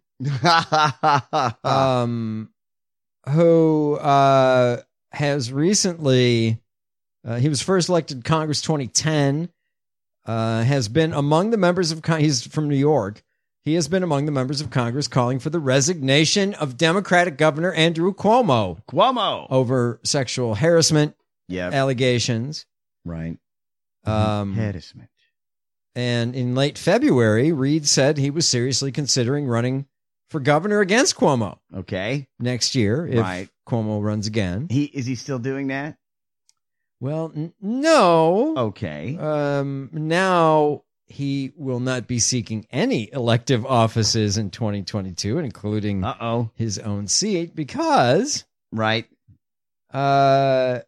um, who uh, has recently, uh, he was first elected to Congress twenty ten, uh, has been among the members of, Con- he's from New York. He has been among the members of Congress calling for the resignation of Democratic Governor Andrew Cuomo Cuomo. over sexual harassment Yeah. allegations. Right. Um, Harassment. And in late February, Reed said he was seriously considering running for governor against Cuomo Okay. next year if Right. Cuomo runs again. He is he still doing that? Well, n- no. Okay. Um, now he will not be seeking any elective offices in twenty twenty-two, including Uh oh. his own seat, because Right. uh,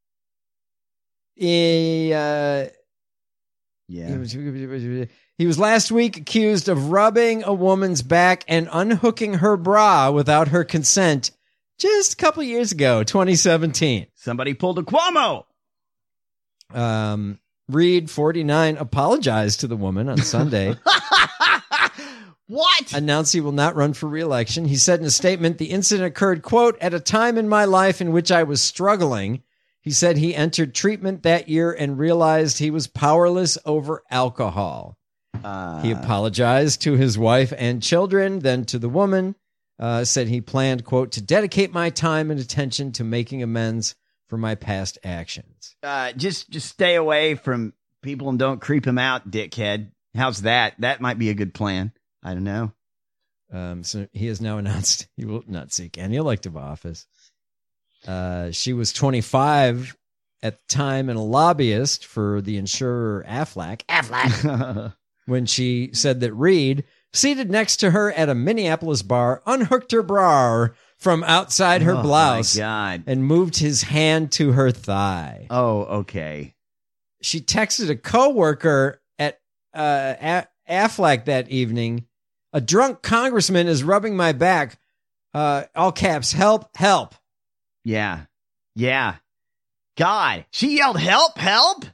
he, uh, Yeah. He was, he was last week accused of rubbing a woman's back and unhooking her bra without her consent just a couple years ago, twenty seventeen. Somebody pulled a Cuomo. Um, Reed, forty-nine, apologized to the woman on Sunday, What? announced he will not run for re-election. He said in a statement, the incident occurred, quote, at a time in my life in which I was struggling. He said he entered treatment that year and realized he was powerless over alcohol. Uh, he apologized to his wife and children, then to the woman. Uh, said he planned, quote, to dedicate my time and attention to making amends for my past actions. Uh, just just stay away from people and don't creep him out, dickhead. How's that? That might be a good plan. I don't know. Um, so he has now announced he will not seek any elective office. Uh, she was twenty-five at the time and a lobbyist for the insurer Aflac. Aflac. When she said that Reed, seated next to her at a Minneapolis bar, unhooked her bra from outside her oh, blouse my God. and moved his hand to her thigh. Oh, okay. She texted a coworker at uh, A- Aflac that evening. A drunk congressman is rubbing my back. Uh, all caps, help, help. Yeah. Yeah. God, she yelled, help, help.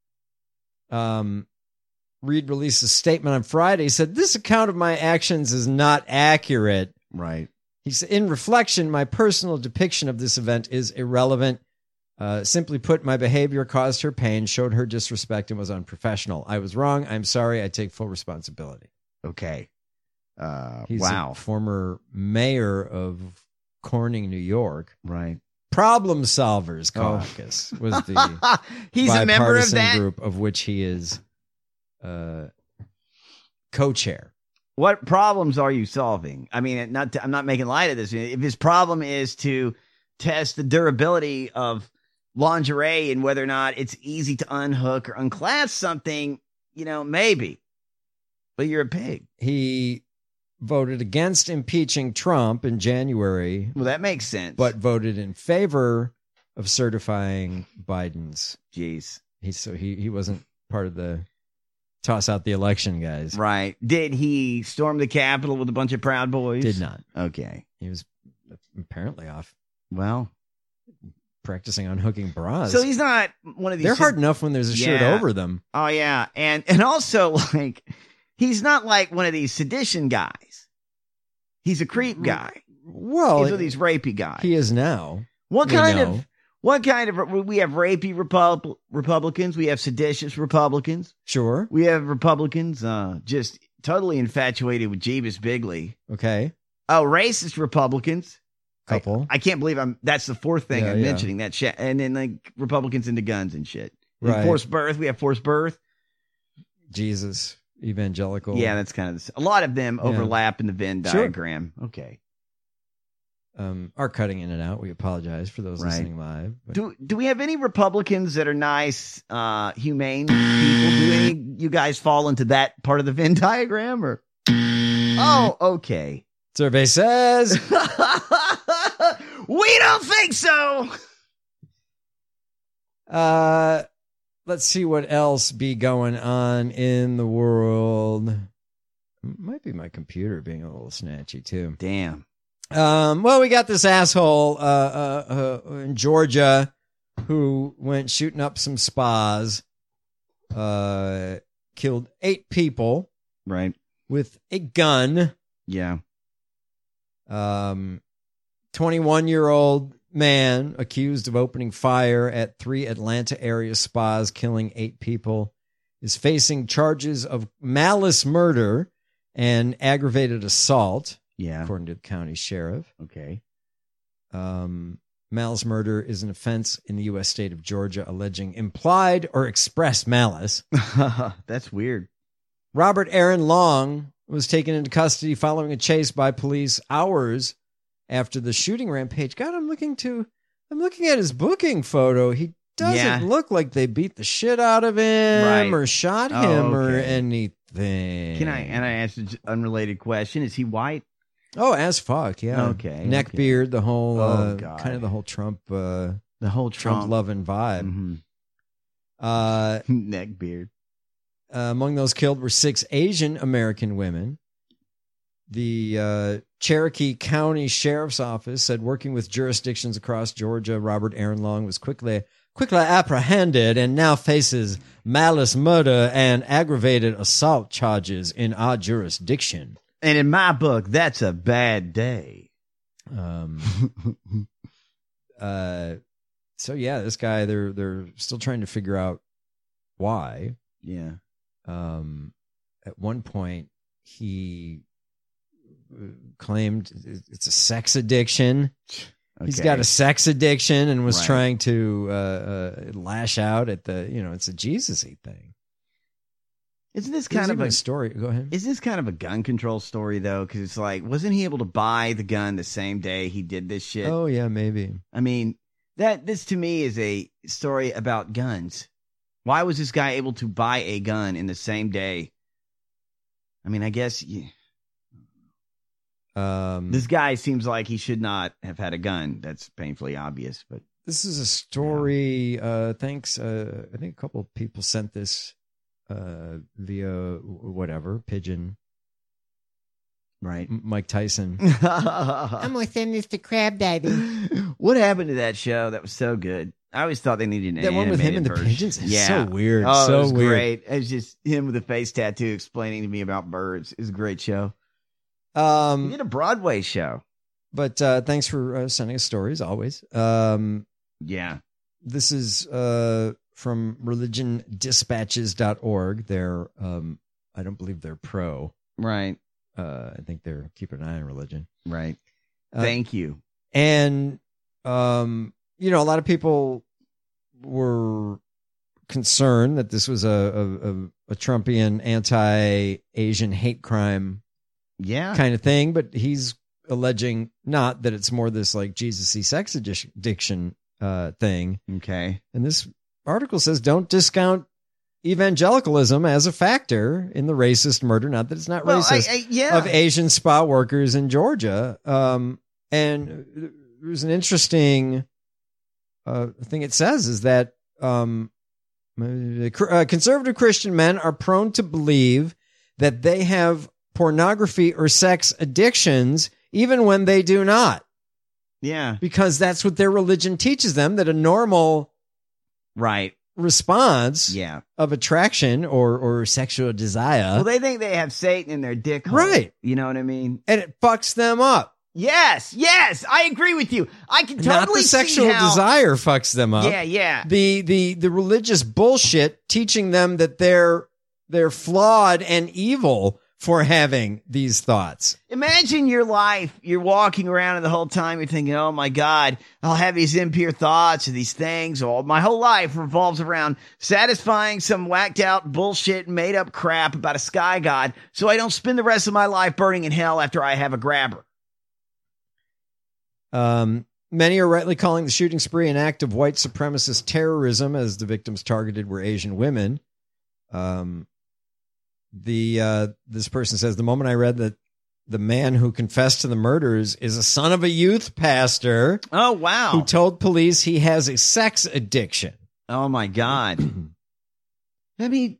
Um, Reed released a statement on Friday. He said, this account of my actions is not accurate. Right. He said, in reflection, my personal depiction of this event is irrelevant. Uh, simply put, my behavior caused her pain, showed her disrespect, and was unprofessional. I was wrong. I'm sorry. I take full responsibility. Okay. Uh, He's wow. a former mayor of Corning, New York. Right. Problem Solvers Caucus oh. was the He's a member of that group of which he is uh, co-chair. What problems are you solving? I mean, not to, I'm not making light of this. If his problem is to test the durability of lingerie and whether or not it's easy to unhook or unclasp something, you know, maybe. But you're a pig. He voted against impeaching Trump in January. Well, that makes sense. But voted in favor of certifying Biden's. Jeez. He so he he wasn't part of the toss out the election guys. Right. Did he storm the Capitol with a bunch of Proud Boys? Did not. Okay. He was apparently off. Well, practicing unhooking bras. So he's not one of these. They're hard enough when there's a yeah. shirt over them. Oh yeah, and and also like he's not like one of these sedition guys. He's a creep guy. Well, he's one of these rapey guys. He is now. What kind of what kind of we have rapey Repub- Republicans? We have seditious Republicans. Sure. We have Republicans uh, just totally infatuated with Jeebus Bigley. Okay. Oh, racist Republicans. Couple. I, I can't believe I'm. That's the fourth thing yeah, I'm yeah. mentioning. That shit, and then like Republicans into guns and shit. And right. Forced birth. We have forced birth. Jesus, evangelical. Yeah, that's kind of the, a lot of them yeah. overlap in the Venn sure. diagram. Okay. Um, are cutting in and out. We apologize for those right. listening live. But. Do Do we have any Republicans that are nice, uh, humane people? Do any you guys fall into that part of the Venn diagram? Or oh, okay. Survey says we don't think so. Uh, let's see what else be going on in the world. Might be my computer being a little snatchy too. Damn. Um, well, we got this asshole uh, uh, uh, in Georgia who went shooting up some spas, uh, killed eight people, right, with a gun. Yeah. Um, twenty-one-year-old man accused of opening fire at three Atlanta area spas, killing eight people, is facing charges of malice murder and aggravated assault. Yeah. According to the county sheriff. Okay. Um, malice murder is an offense in the U S state of Georgia alleging implied or express malice. That's weird. Robert Aaron Long was taken into custody following a chase by police hours after the shooting rampage. God, I'm looking to, I'm looking at his booking photo. He doesn't Yeah. look like they beat the shit out of him Right. or shot Oh, him or okay. anything. Can I and I asked an unrelated question? Is he white? Oh, as fuck, yeah. Okay, Neck okay. beard, the whole, Oh, uh, God. kind of the whole Trump, uh, The whole Trump, Trump, loving vibe. Mm-hmm. Uh, neck beard. uh, among those killed were six Asian American women. The uh, Cherokee County Sheriff's Office said, working with jurisdictions across Georgia, Robert Aaron Long was quickly quickly apprehended and now faces malice murder and aggravated assault charges in our jurisdiction. And in my book, that's a bad day. Um, uh, so yeah, this guy, they're they're still trying to figure out why. Yeah. Um, at one point, he claimed it's a sex addiction. Okay. He's got a sex addiction and was right. trying to uh, uh, lash out at the, you know, it's a Jesus-y thing. Isn't this kind of a, a story? Go ahead. Is this kind of a gun control story, though? Because it's like, wasn't he able to buy the gun the same day he did this shit? Oh, yeah, maybe. I mean, that this to me is a story about guns. Why was this guy able to buy a gun in the same day? I mean, I guess you, um, this guy seems like he should not have had a gun. That's painfully obvious. But this is a story. Yeah. Uh, thanks. Uh, I think a couple of people sent this uh, via whatever pigeon. Right, M- Mike Tyson. I'm gonna send this to Crab Diving. What happened to that show? That was so good. I always thought they needed an that one with him and the version. pigeons. It's yeah, so weird. Oh, so it was weird. Great. It was just him with a face tattoo explaining to me about birds. It was a great show. Um, he did a Broadway show. But uh, thanks for uh, sending us stories always. Um, yeah, this is uh, from religion dispatches dot org. They're um, I don't believe they're pro. Right. Uh, I think they're keeping an eye on religion. Right. Uh, Thank you. And, um, you know, a lot of people were concerned that this was a, a, a, a Trumpian anti-Asian hate crime yeah. kind of thing. But he's alleging not that it's more this like Jesus-y sex addiction uh, thing. Okay. And this article says, don't discount evangelicalism as a factor in the racist murder, not that it's not well, racist, I, I, yeah. of Asian spa workers in Georgia. Um, and there's an interesting uh, thing it says is that um, uh, conservative Christian men are prone to believe that they have pornography or sex addictions, even when they do not. Yeah. Because that's what their religion teaches them, that a normal right response yeah. of attraction or or sexual desire. Well, they think they have Satan in their dick hole. Right. You know what I mean? And it fucks them up. Yes, yes, I agree with you. I can totally Not the sexual see how... desire fucks them up. Yeah, yeah. The the the religious bullshit teaching them that they're they're flawed and evil for having these thoughts. Imagine your life. You're walking around and the whole time you're thinking, oh my God, I'll have these impure thoughts or these things. All my whole life revolves around satisfying some whacked out bullshit, made up crap about a sky god. So I don't spend the rest of my life burning in hell after I have a grabber. Um, many are rightly calling the shooting spree an act of white supremacist terrorism, as the victims targeted were Asian women. Um, The uh, this person says, the moment I read that the man who confessed to the murders is a son of a youth pastor. Oh, wow. Who told police he has a sex addiction. Oh, my God. I mean,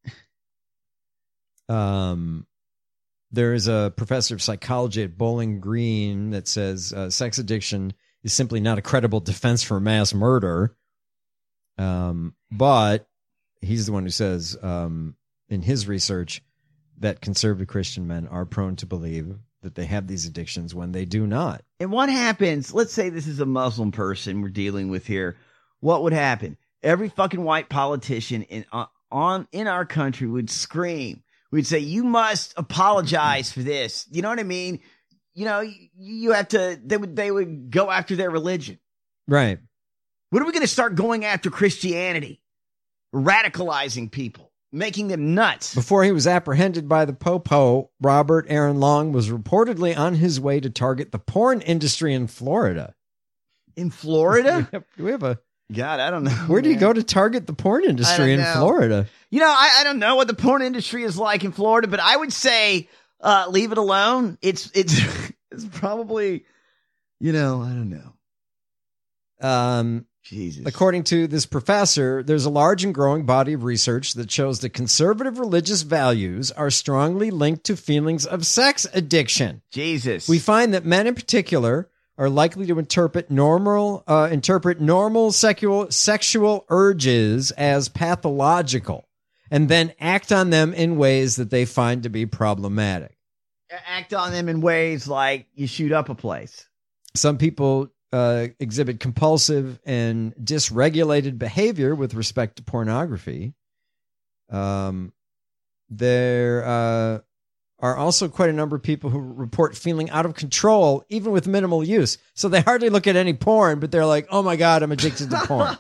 um, there is a professor of psychology at Bowling Green that says uh, sex addiction is simply not a credible defense for mass murder. Um, but he's the one who says, um, in his research, that conservative Christian men are prone to believe that they have these addictions when they do not. And what happens? Let's say this is a Muslim person we're dealing with here. What would happen? Every fucking white politician in uh, on in our country would scream. We'd say, you must apologize for this. You know what I mean? You know, you, you have to, they would, they would go after their religion. Right. When are we going to start going after Christianity? Radicalizing people. Making them nuts. Before he was apprehended by the Popo, Robert Aaron Long was reportedly on his way to target the porn industry in Florida. In Florida? Do we have a... God, I don't know. Where do you go to target the porn industry in know. Florida? You know, I, I don't know what the porn industry is like in Florida, but I would say uh, leave it alone. It's it's it's probably, you know, I don't know. Um, Jesus. According to this professor, there's a large and growing body of research that shows that conservative religious values are strongly linked to feelings of sex addiction. Jesus. We find that men in particular are likely to interpret normal uh, interpret normal sexual sexual urges as pathological and then act on them in ways that they find to be problematic. Act on them in ways like you shoot up a place. Some people uh, exhibit compulsive and dysregulated behavior with respect to pornography. Um, there uh, are also quite a number of people who report feeling out of control, even with minimal use. So they hardly look at any porn, but they're like, oh my God, I'm addicted to porn.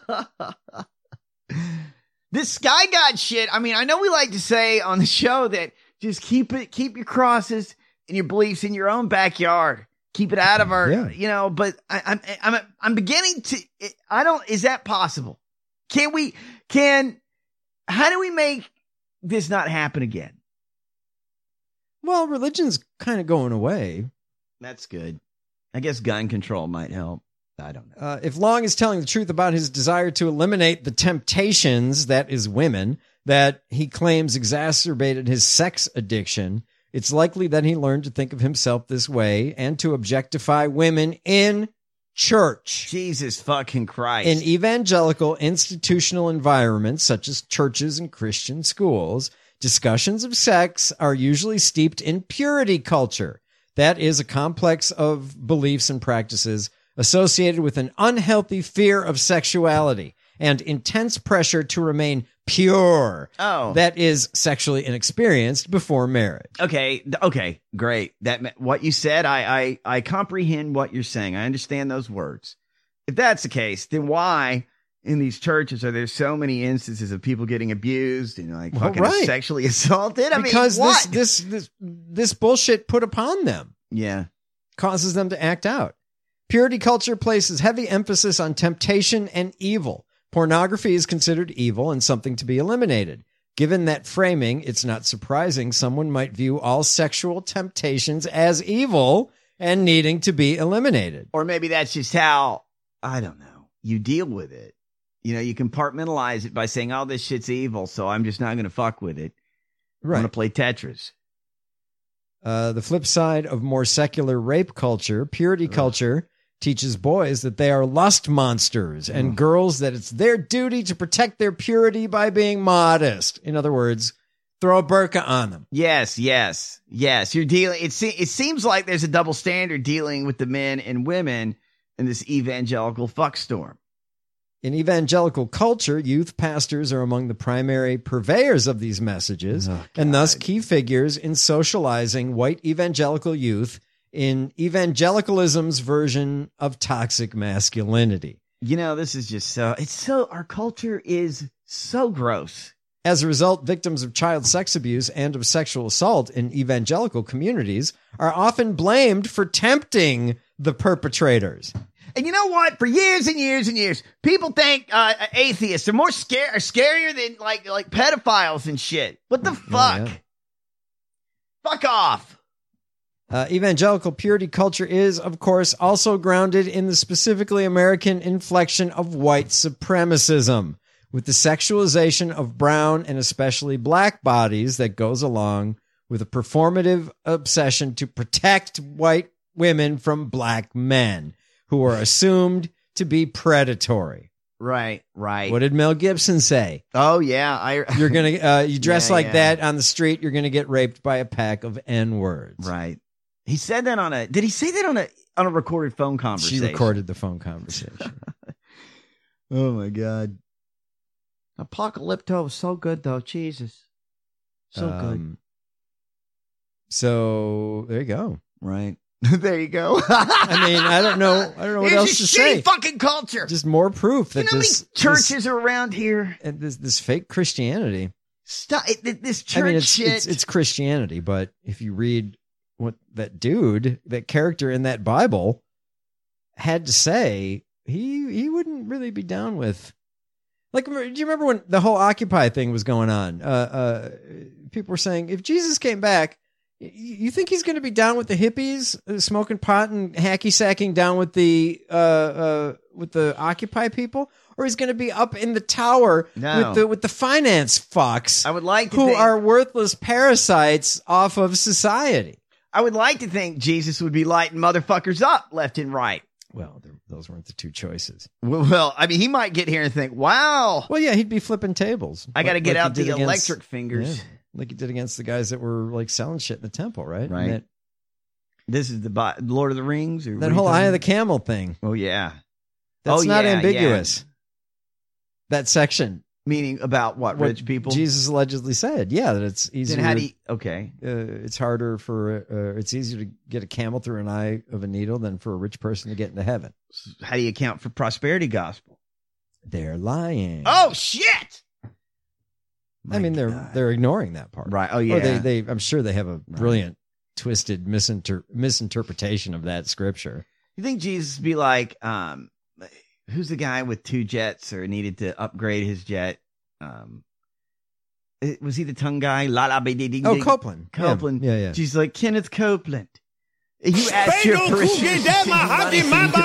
This Sky God shit. I mean, I know we like to say on the show that just keep it, keep your crosses and your beliefs in your own backyard. Keep it out of our, Yeah. you know, but I, I'm, I'm, I'm beginning to, I don't, is that possible? Can we, can, how do we make this not happen again? Well, religion's kind of going away. That's good. I guess gun control might help. I don't know. Uh, if Long is telling the truth about his desire to eliminate the temptations, that is women, that he claims exacerbated his sex addiction, it's likely that he learned to think of himself this way and to objectify women in church. Jesus fucking Christ. In evangelical institutional environments such as churches and Christian schools, discussions of sex are usually steeped in purity culture. That is a complex of beliefs and practices associated with an unhealthy fear of sexuality and intense pressure to remain pure. Oh. That is sexually inexperienced before marriage. Okay. th- Okay. Great. That ma- what you said, I, I, I comprehend what you're saying. I understand those words. If that's the case, then why in these churches are there so many instances of people getting abused and like Well, fucking right. sexually assaulted? I because mean, what? this, this, this, this bullshit put upon them yeah. causes them to act out. Purity culture places heavy emphasis on temptation and evil. Pornography is considered evil and something to be eliminated. Given that framing, it's not surprising someone might view all sexual temptations as evil and needing to be eliminated. Or maybe that's just how, I don't know, you deal with it. You know, you compartmentalize it by saying, oh, this shit's evil, so I'm just not going to fuck with it. I Right. want to play Tetris. Uh, the flip side of more secular rape culture, purity culture teaches boys that they are lust monsters and girls that it's their duty to protect their purity by being modest. In other words, throw a burqa on them. Yes, yes, yes. You're dealing. It, se- it seems like there's a double standard dealing with the men and women in this evangelical fuckstorm. In evangelical culture, youth pastors are among the primary purveyors of these messages and thus key figures in socializing white evangelical youth in evangelicalism's version of toxic masculinity. You know, this is just so, it's so, our culture is so gross. As a result, victims of child sex abuse and of sexual assault in evangelical communities are often blamed for tempting the perpetrators. And you know what? For years and years and years, people think uh, atheists are more scare are scarier than like like pedophiles and shit. What the fuck? yeah. Fuck off. Uh, evangelical purity culture is, of course, also grounded in the specifically American inflection of white supremacism, with the sexualization of brown and especially black bodies that goes along with a performative obsession to protect white women from black men who are assumed to be predatory. Right, right. What did Mel Gibson say? Oh yeah, I. You're gonna uh, you dress Yeah, like yeah. that on the street, you're gonna get raped by a pack of N-words. Right. He said that on a. Did he say that on a on a recorded phone She conversation? recorded the phone conversation. Oh my god. Apocalypto was so good though. Jesus. So good. Um, So there you go. Right. There you go. I mean, I don't know. I don't know what Here's else your to shitty say. fucking culture. Just more proof You that know how this many churches are around here? this, this this fake Christianity. Stop it, this church I mean, it's, shit. it's it's Christianity, but if you read what that dude, that character in that Bible, had to say, he he wouldn't really be down with. Like, do you remember when the whole Occupy thing was going on? Uh, uh, people were saying, if Jesus came back, y- you think he's going to be down with the hippies uh, smoking pot and hacky sacking down with the uh, uh, with the Occupy people, or he's going to be up in the tower No. with the with the finance fucks? I would like to who think, are worthless parasites off of society. I would like to think Jesus would be lighting motherfuckers up left and right. Well, there- those weren't the two choices. Well, well, I mean, he might get here and think, "Wow, Well, yeah, he'd be flipping tables. I got to Like- get like he out the did against- electric fingers." Yeah, like he did against the guys that were like selling shit in the temple, right? And Right. that- This is the Bi- Lord of the Rings? Or That whole Eye of the Camel thing. Oh, yeah. That's oh, not yeah, ambiguous. Yeah. That section. Meaning about what, what rich people? Jesus allegedly said. Yeah, that it's easier. Then how do you, okay. Uh, it's harder for, uh, it's easier to get a camel through an eye of a needle than for a rich person to get into heaven. How do you account for prosperity gospel? They're lying. Oh, shit! My I mean, they're God. they're ignoring that part. Right. Oh, yeah. Or they, they, I'm sure they have a brilliant, right. twisted misinter- misinterpretation of that scripture. You think Jesus would be like, um, who's the guy with two jets or needed to upgrade his jet? Um, it, was he the tongue guy? La la be ding. Oh, Copeland. Copeland. Yeah, yeah. yeah. She's like, Kenneth Copeland. You asked your parishioners to upgrade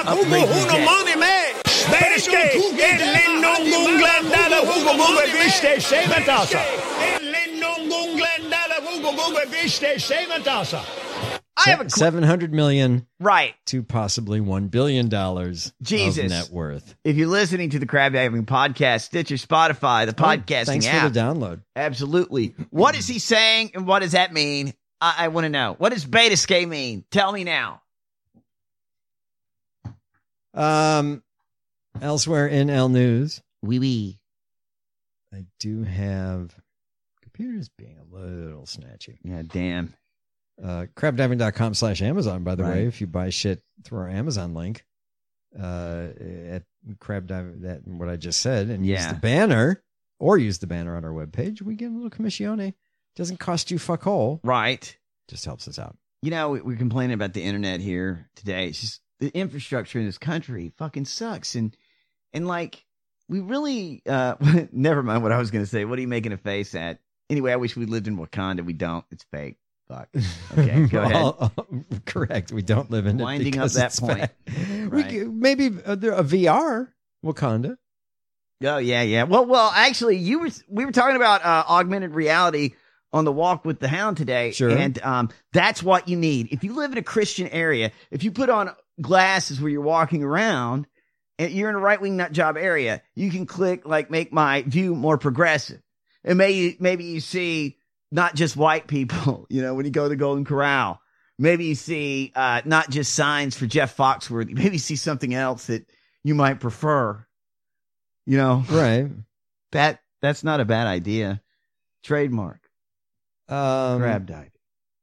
I have a qu- seven hundred million right to possibly one billion dollars Jesus. Of net worth. If you're listening to the Crab Diving Podcast, Stitcher, Spotify, the podcasting oh, thanks app. for the download. Absolutely. What is he saying and what does that mean? I, I want to know. What does beta scale mean? Tell me now. Um, elsewhere in L News. Wee wee. I do have computers being a little snatchy. Yeah, damn. Uh, crabdiving.com slash Amazon, by the right. way, if you buy shit through our Amazon link, uh, at crab diving, that what I just said, and yeah. use the banner or use the banner on our webpage, we get a little commissione. Doesn't cost you fuck all. Right. Just helps us out. You know, we, we're complaining about the internet here today. It's just the infrastructure in this country fucking sucks. And, and like, we really, uh, never mind what I was going to say. What are you making a face at? Anyway, I wish we lived in Wakanda. We don't. It's fake. Fuck. Okay, go ahead. Well, uh, correct. We don't live in it. Winding up that point. Right. We, maybe uh, a V R Wakanda. Oh, yeah, yeah. Well, well, actually, you were we were talking about uh, augmented reality on the Walk with the Hound today. Sure. And um, that's what you need. If you live in a Christian area, if you put on glasses where you're walking around and you're in a right-wing nut job area, you can click, like, make my view more progressive. And maybe, maybe you see not just white people, you know, when you go to the Golden Corral. Maybe you see uh, not just signs for Jeff Foxworthy. Maybe you see something else that you might prefer. You know? Right. That That's not a bad idea. Trademark. Um, Crab diving.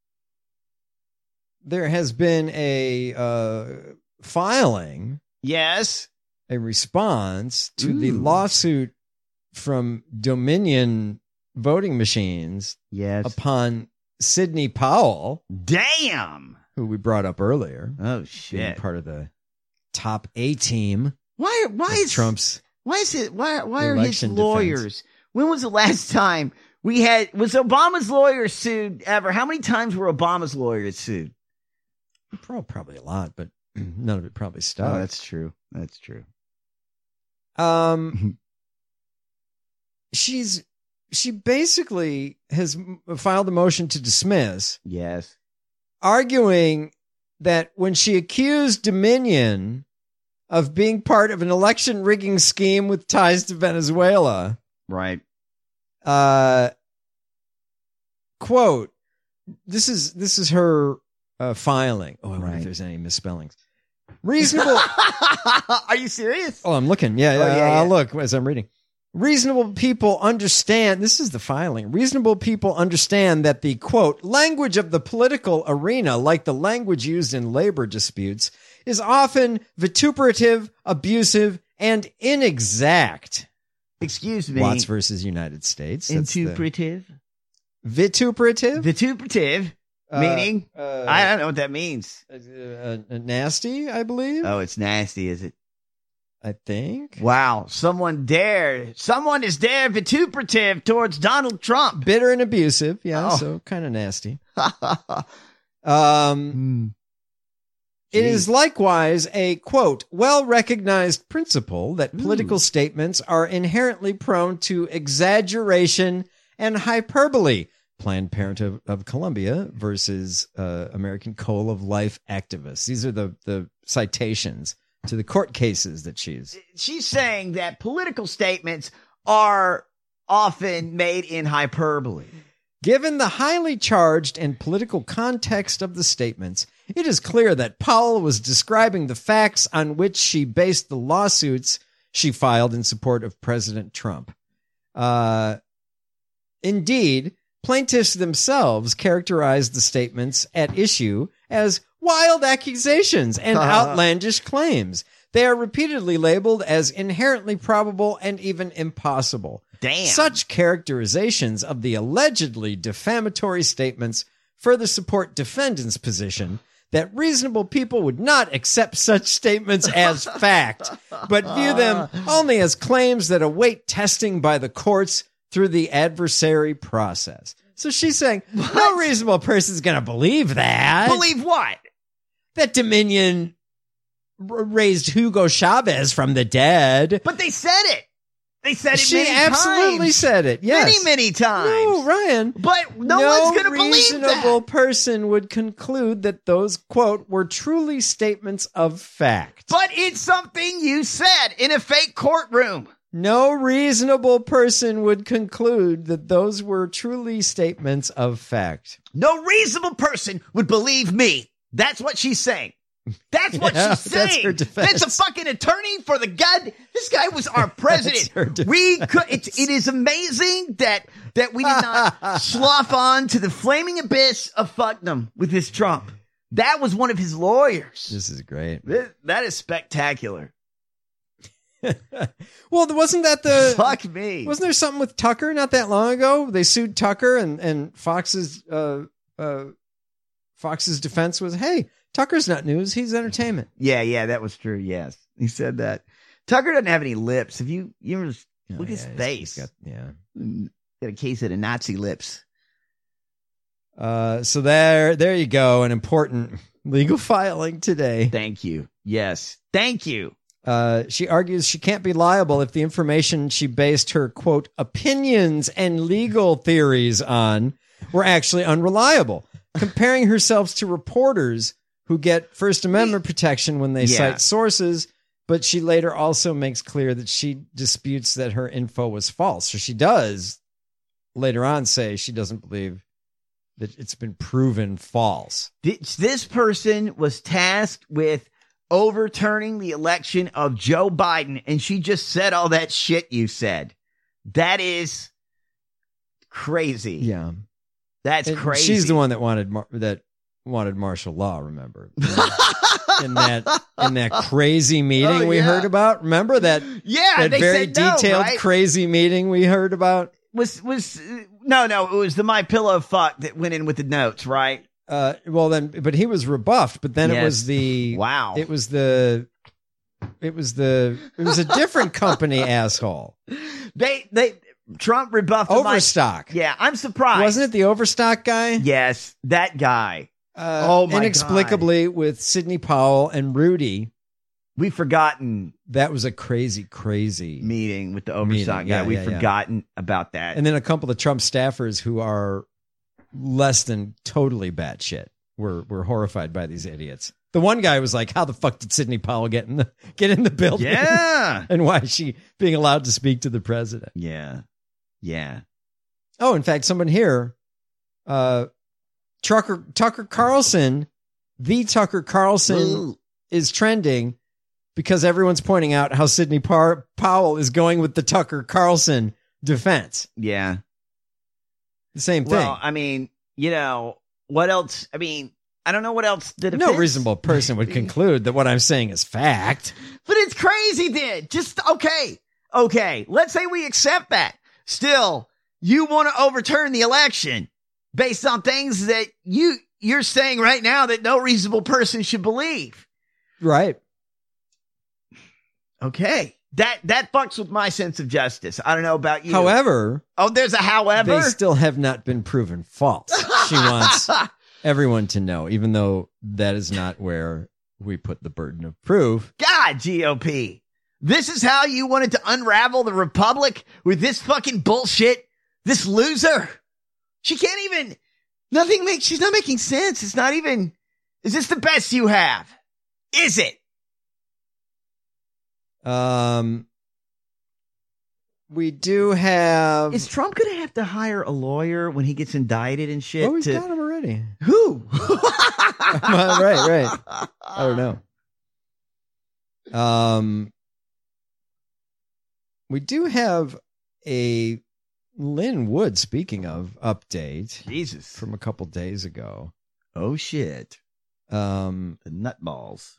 There has been a uh, filing. Yes. A response to Ooh. the lawsuit from Dominion voting machines. Yes. Upon Sidney Powell. Damn. Who we brought up earlier. Oh, shit. Being part of the top A team. Why, why is Trump's Why is it? Why, why are his election lawyers? defense. When was the last time we had, was Obama's lawyer sued ever? How many times were Obama's lawyers sued? Probably a lot, but none of it probably stuck. Oh, that's true. That's true. Um, she's, she basically has filed a motion to dismiss. Yes. Arguing that when she accused Dominion of being part of an election rigging scheme with ties to Venezuela. Right. Uh, quote, this is, this is her uh, filing. Oh, I wonder right. if there's any misspellings. Reasonable. Are you serious? Oh, I'm looking. Yeah, yeah, oh, yeah, yeah. I'll look as I'm reading. Reasonable people understand, this is the filing. Reasonable people understand that the, quote, language of the political arena, like the language used in labor disputes, is often vituperative, abusive, and inexact. Excuse me. Watts versus United States. Vituperative? Vituperative? Vituperative? Uh, meaning? Uh, I don't know what that means. Uh, uh, nasty, I believe. Oh, it's nasty, is it? I think. Wow. Someone dare. Someone is dare vituperative towards Donald Trump. Bitter and abusive. Yeah. Oh. So kind of nasty. um, mm. It is likewise a, quote, well-recognized principle that political Ooh. statements are inherently prone to exaggeration and hyperbole. Planned Parenthood of Columbia versus uh, American Coal of Life activists. These are the, the citations to the court cases that she's... She's saying that political statements are often made in hyperbole. Given the highly charged and political context of the statements, it is clear that Powell was describing the facts on which she based the lawsuits she filed in support of President Trump. Uh, indeed, plaintiffs themselves characterized the statements at issue as wild accusations and outlandish claims. They are repeatedly labeled as inherently probable and even impossible. Damn. Such characterizations of the allegedly defamatory statements further support defendants' position that reasonable people would not accept such statements as fact, but view them only as claims that await testing by the courts through the adversary process. So she's saying, what? No reasonable person is going to believe that. Believe what? That Dominion r- raised Hugo Chavez from the dead. But they said it. They said it she many absolutely times. said it. Yes. Many, many times. No, Ryan. But no, no one's going to believe that. No reasonable person would conclude that those, quote, were truly statements of fact. But it's something you said in a fake courtroom. No reasonable person would conclude that those were truly statements of fact. No reasonable person would believe me. That's what she's saying. That's what Yeah, she's saying. that's her defense. That's a fucking attorney for the god. This guy was our president. We could. It's, it is amazing that that we did not slough on to the flaming abyss of fuckdom with this Trump. That was one of his lawyers. This is great. This, that is spectacular. Well, wasn't that the fuck me? Wasn't there something with Tucker not that long ago? They sued Tucker, and and Fox's uh uh Fox's defense was, hey, Tucker's not news, he's entertainment. Yeah, yeah, that was true. Yes, he said that. Tucker doesn't have any lips. If you you ever Oh, look at his yeah, he's- face, he's got- yeah. got a case of the Nazi lips. Uh, so there, there you go. An important legal filing today. Thank you. Yes, thank you. Uh, she argues she can't be liable if the information she based her, quote, opinions and legal theories on were actually unreliable, comparing herself to reporters who get First Amendment protection when they Yeah. cite sources. But she later also makes clear that she disputes that her info was false. So she does later on say she doesn't believe that it's been proven false. This, this person was tasked with overturning the election of Joe Biden, and she just said all that shit you said. That is crazy. Yeah, that's And crazy. She's the one that wanted mar- that wanted martial law. Remember in that in that crazy meeting Oh, we yeah. heard about. Remember that? Yeah, that they very said no, detailed right? crazy meeting we heard about. Was was uh, no no it was the My Pillow fuck that went in with the notes, right? Uh, well then, but he was rebuffed. But then it Yes. was the Wow. It was the. It was the. It was a different company, asshole. They they Trump rebuffed the My- Overstock. Yeah, I'm surprised. Wasn't it the Overstock guy? Yes, that guy. Uh, oh my inexplicably with Sidney Powell and Rudy. We've forgotten that was a crazy, crazy meeting with the Overstock meeting. guy. Yeah, We've yeah, yeah. forgotten about that. And then a couple of Trump staffers who are less than totally batshit were were horrified by these idiots. The one guy was like, "How the fuck did Sidney Powell get in the get in the building? Yeah, and why is she being allowed to speak to the president?" Yeah, yeah. Oh, in fact, someone here, uh, Tucker Tucker Carlson, the Tucker Carlson Ooh. is trending because everyone's pointing out how Sidney Par- Powell is going with the Tucker Carlson defense. Yeah. The same thing. Well, I mean, you know, what else? I mean, I don't know what else the No defense- reasonable person would conclude that what I'm saying is fact. But it's crazy then. Just, okay. Okay. Let's say we accept that. Still, you want to overturn the election based on things that you, you're saying right now that no reasonable person should believe. Right. Okay. That, that fucks with my sense of justice. I don't know about you. However, oh, there's a however. they still have not been proven false. She wants everyone to know, even though that is not where we put the burden of proof. God, G O P. This is how you wanted to unravel the Republic with this fucking bullshit? This loser? She can't even, nothing makes, she's not making sense. It's not even, is this the best you have? Is it? Um, we do have. Is Trump going to have to hire a lawyer when he gets indicted and shit? Oh, he's to, got him already. Who? right, right. I don't know. Um, we do have a Lynn Wood, speaking of, update. Jesus. From a couple days ago. Oh, shit. Um, the nutballs.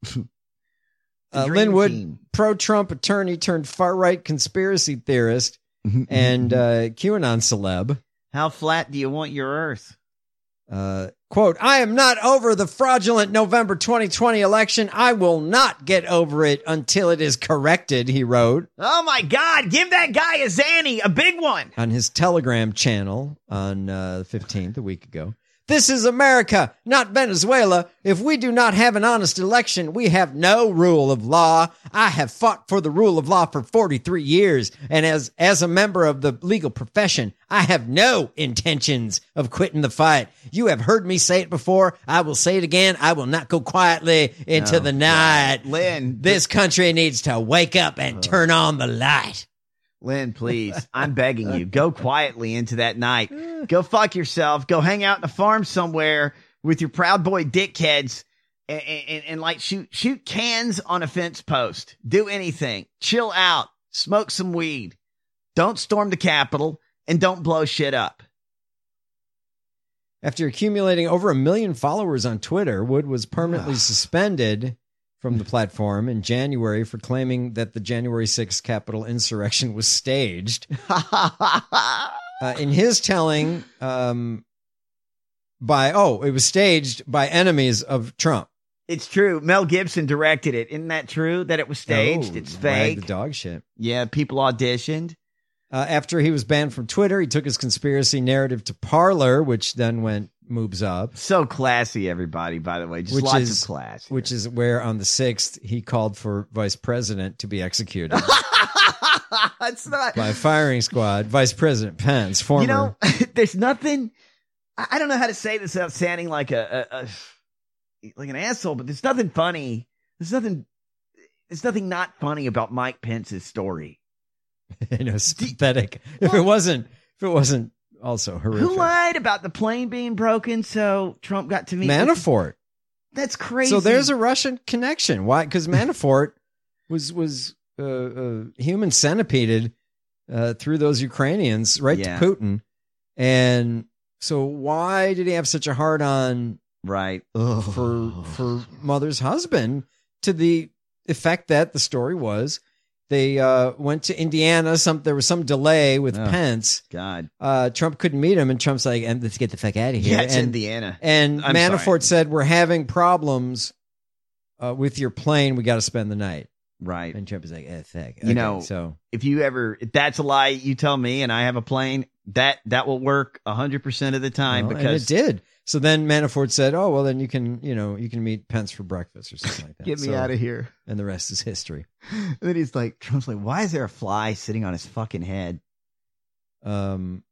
uh, Lynn Wood, pro-Trump attorney turned far-right conspiracy theorist and uh, QAnon celeb. How flat do you want your earth? Uh, quote, I am not over the fraudulent November twenty twenty election. I will not get over it until it is corrected, he wrote. Oh, my God. Give that guy a Zanny, a big one. On his Telegram channel on uh, the fifteenth, a week ago. This is America, not Venezuela. If we do not have an honest election, we have no rule of law. I have fought for the rule of law for forty-three years, and as as a member of the legal profession, I have no intentions of quitting the fight. You have heard me say it before. I will say it again. I will not go quietly into Oh, the night. God. Lynn. This country needs to wake up and turn on the light. Lynn, please, I'm begging you, go quietly into that night. Go fuck yourself. Go hang out in a farm somewhere with your Proud Boy dickheads and, and, and like shoot shoot cans on a fence post. Do anything. Chill out. Smoke some weed. Don't storm the Capitol and don't blow shit up. After accumulating over a million followers on Twitter, Wood was permanently suspended from the platform in January for claiming that the January sixth Capitol insurrection was staged. uh, in his telling, um, by, oh, it was staged by enemies of Trump. It's true. Mel Gibson directed it. Isn't that true? That it was staged? Oh, it's wag fake. the dog shit. Yeah, people auditioned. Uh, after he was banned from Twitter, he took his conspiracy narrative to Parler, which then went moves up. So classy, everybody, by the way. Just which lots is, of class. Which is where on the sixth, he called for vice president to be executed. It's not. By firing squad, Vice President Pence, former. You know, there's nothing. I I don't know how to say this without sounding like a, a, a like an asshole, but there's nothing funny. There's nothing. There's nothing not funny about Mike Pence's story. You know, it's pathetic. If it wasn't, if it wasn't also horrific. Who lied about the plane being broken so Trump got to meet Manafort? With... That's crazy. So there's a Russian connection. Why? Because Manafort was was uh, uh, human centipeded uh, through those Ukrainians right Yeah. to Putin, and so why did he have such a hard on right for for mother's husband to the effect that the story was? They uh, went to Indiana. Some there was some delay with Oh, Pence. God, uh, Trump couldn't meet him, and Trump's like, "And let's get the fuck out of here." Yeah, it's and, Indiana. And I'm Manafort sorry. said, "We're having problems uh, with your plane. We got to spend the night." Right. And Trump is like, "Eh, fuck." You Okay, know, so if you ever, if that's a lie, you tell me, and I have a plane. That that will work a hundred percent of the time well, because and it did. So then Manafort said, "Oh well, then you can, you know, you can meet Pence for breakfast or something like that." Get me So- out of here. And the rest is history. And then he's like, Trump's like, why is there a fly sitting on his fucking head? Um,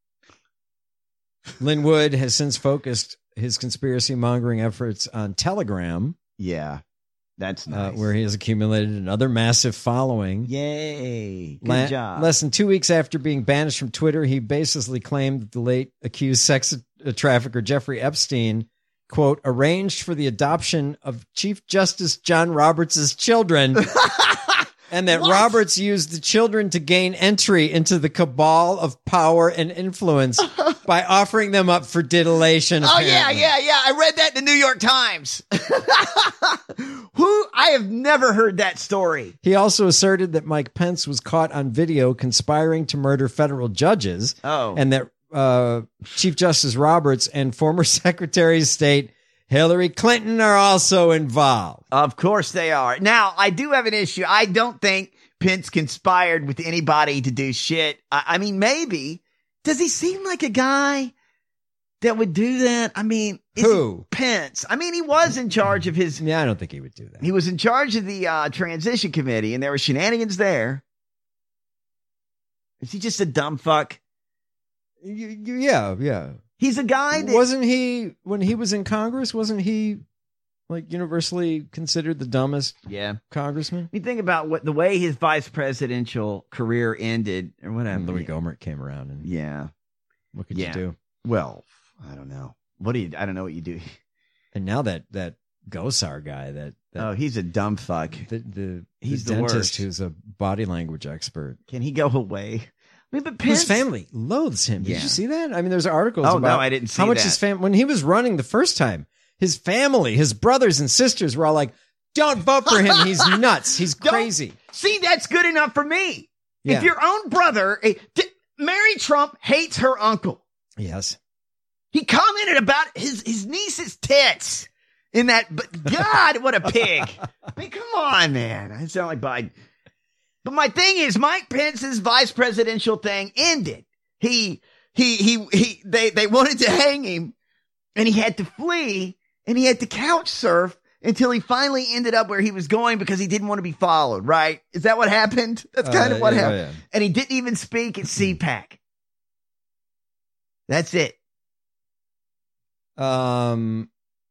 Lynn Wood has since focused his conspiracy mongering efforts on Telegram. Yeah, that's uh, nice. where he has accumulated another massive following. Yay. Good La- job. Less than two weeks after being banished from Twitter, he basically claimed that the late accused sex uh, trafficker Jeffrey Epstein, quote, arranged for the adoption of Chief Justice John Roberts' children. And that What? Roberts used the children to gain entry into the cabal of power and influence by offering them up for titillation. Oh, yeah, apparently. yeah, yeah. I read that in the New York Times. Who? I have never heard that story. He also asserted that Mike Pence was caught on video conspiring to murder federal judges. Oh. And that uh, Chief Justice Roberts and former Secretary of State Hillary Clinton are also involved. Of course they are. Now, I do have an issue. I don't think Pence conspired with anybody to do shit. I, I mean, maybe. Does he seem like a guy that would do that? I mean, is Who? he Pence? I mean, he was in charge of his. Yeah, I don't think he would do that. He was in charge of the uh, transition committee, and there were shenanigans there. Is he just a dumb fuck? Y- y- Yeah, yeah. He's a guy that Wasn't he, when he was in Congress, wasn't he like universally considered the dumbest Yeah. congressman? I mean, think about what the way his vice presidential career ended, or whatever. And Louis Gohmert came around and Yeah. what could Yeah. you do? Well, I don't know. What do you? I don't know what you do. And now that that Gosar guy, that, that oh, he's a dumb fuck. The, the he's the the dentist worst. who's a body language expert. Can he go away? I mean, but Pence, his family loathes him. Did Yeah. you see that? I mean, there's articles Oh, about no, I didn't see how much that. his family, when he was running the first time, his family, his brothers and sisters were all like, don't vote for him. He's nuts. He's Don't- crazy. See, that's good enough for me. Yeah. If your own brother, eh, d- Mary Trump hates her uncle. Yes. He commented about his, his niece's tits in that, but God, what a pig. I mean, come on, man. I sound like Biden. But my thing is, Mike Pence's vice presidential thing ended. He, he, he, he, they, they wanted to hang him and he had to flee and he had to couch surf until he finally ended up where he was going because he didn't want to be followed, right? Is that what happened? That's kind Uh, of what yeah, happened. yeah. And he didn't even speak at C PAC. That's it. Um,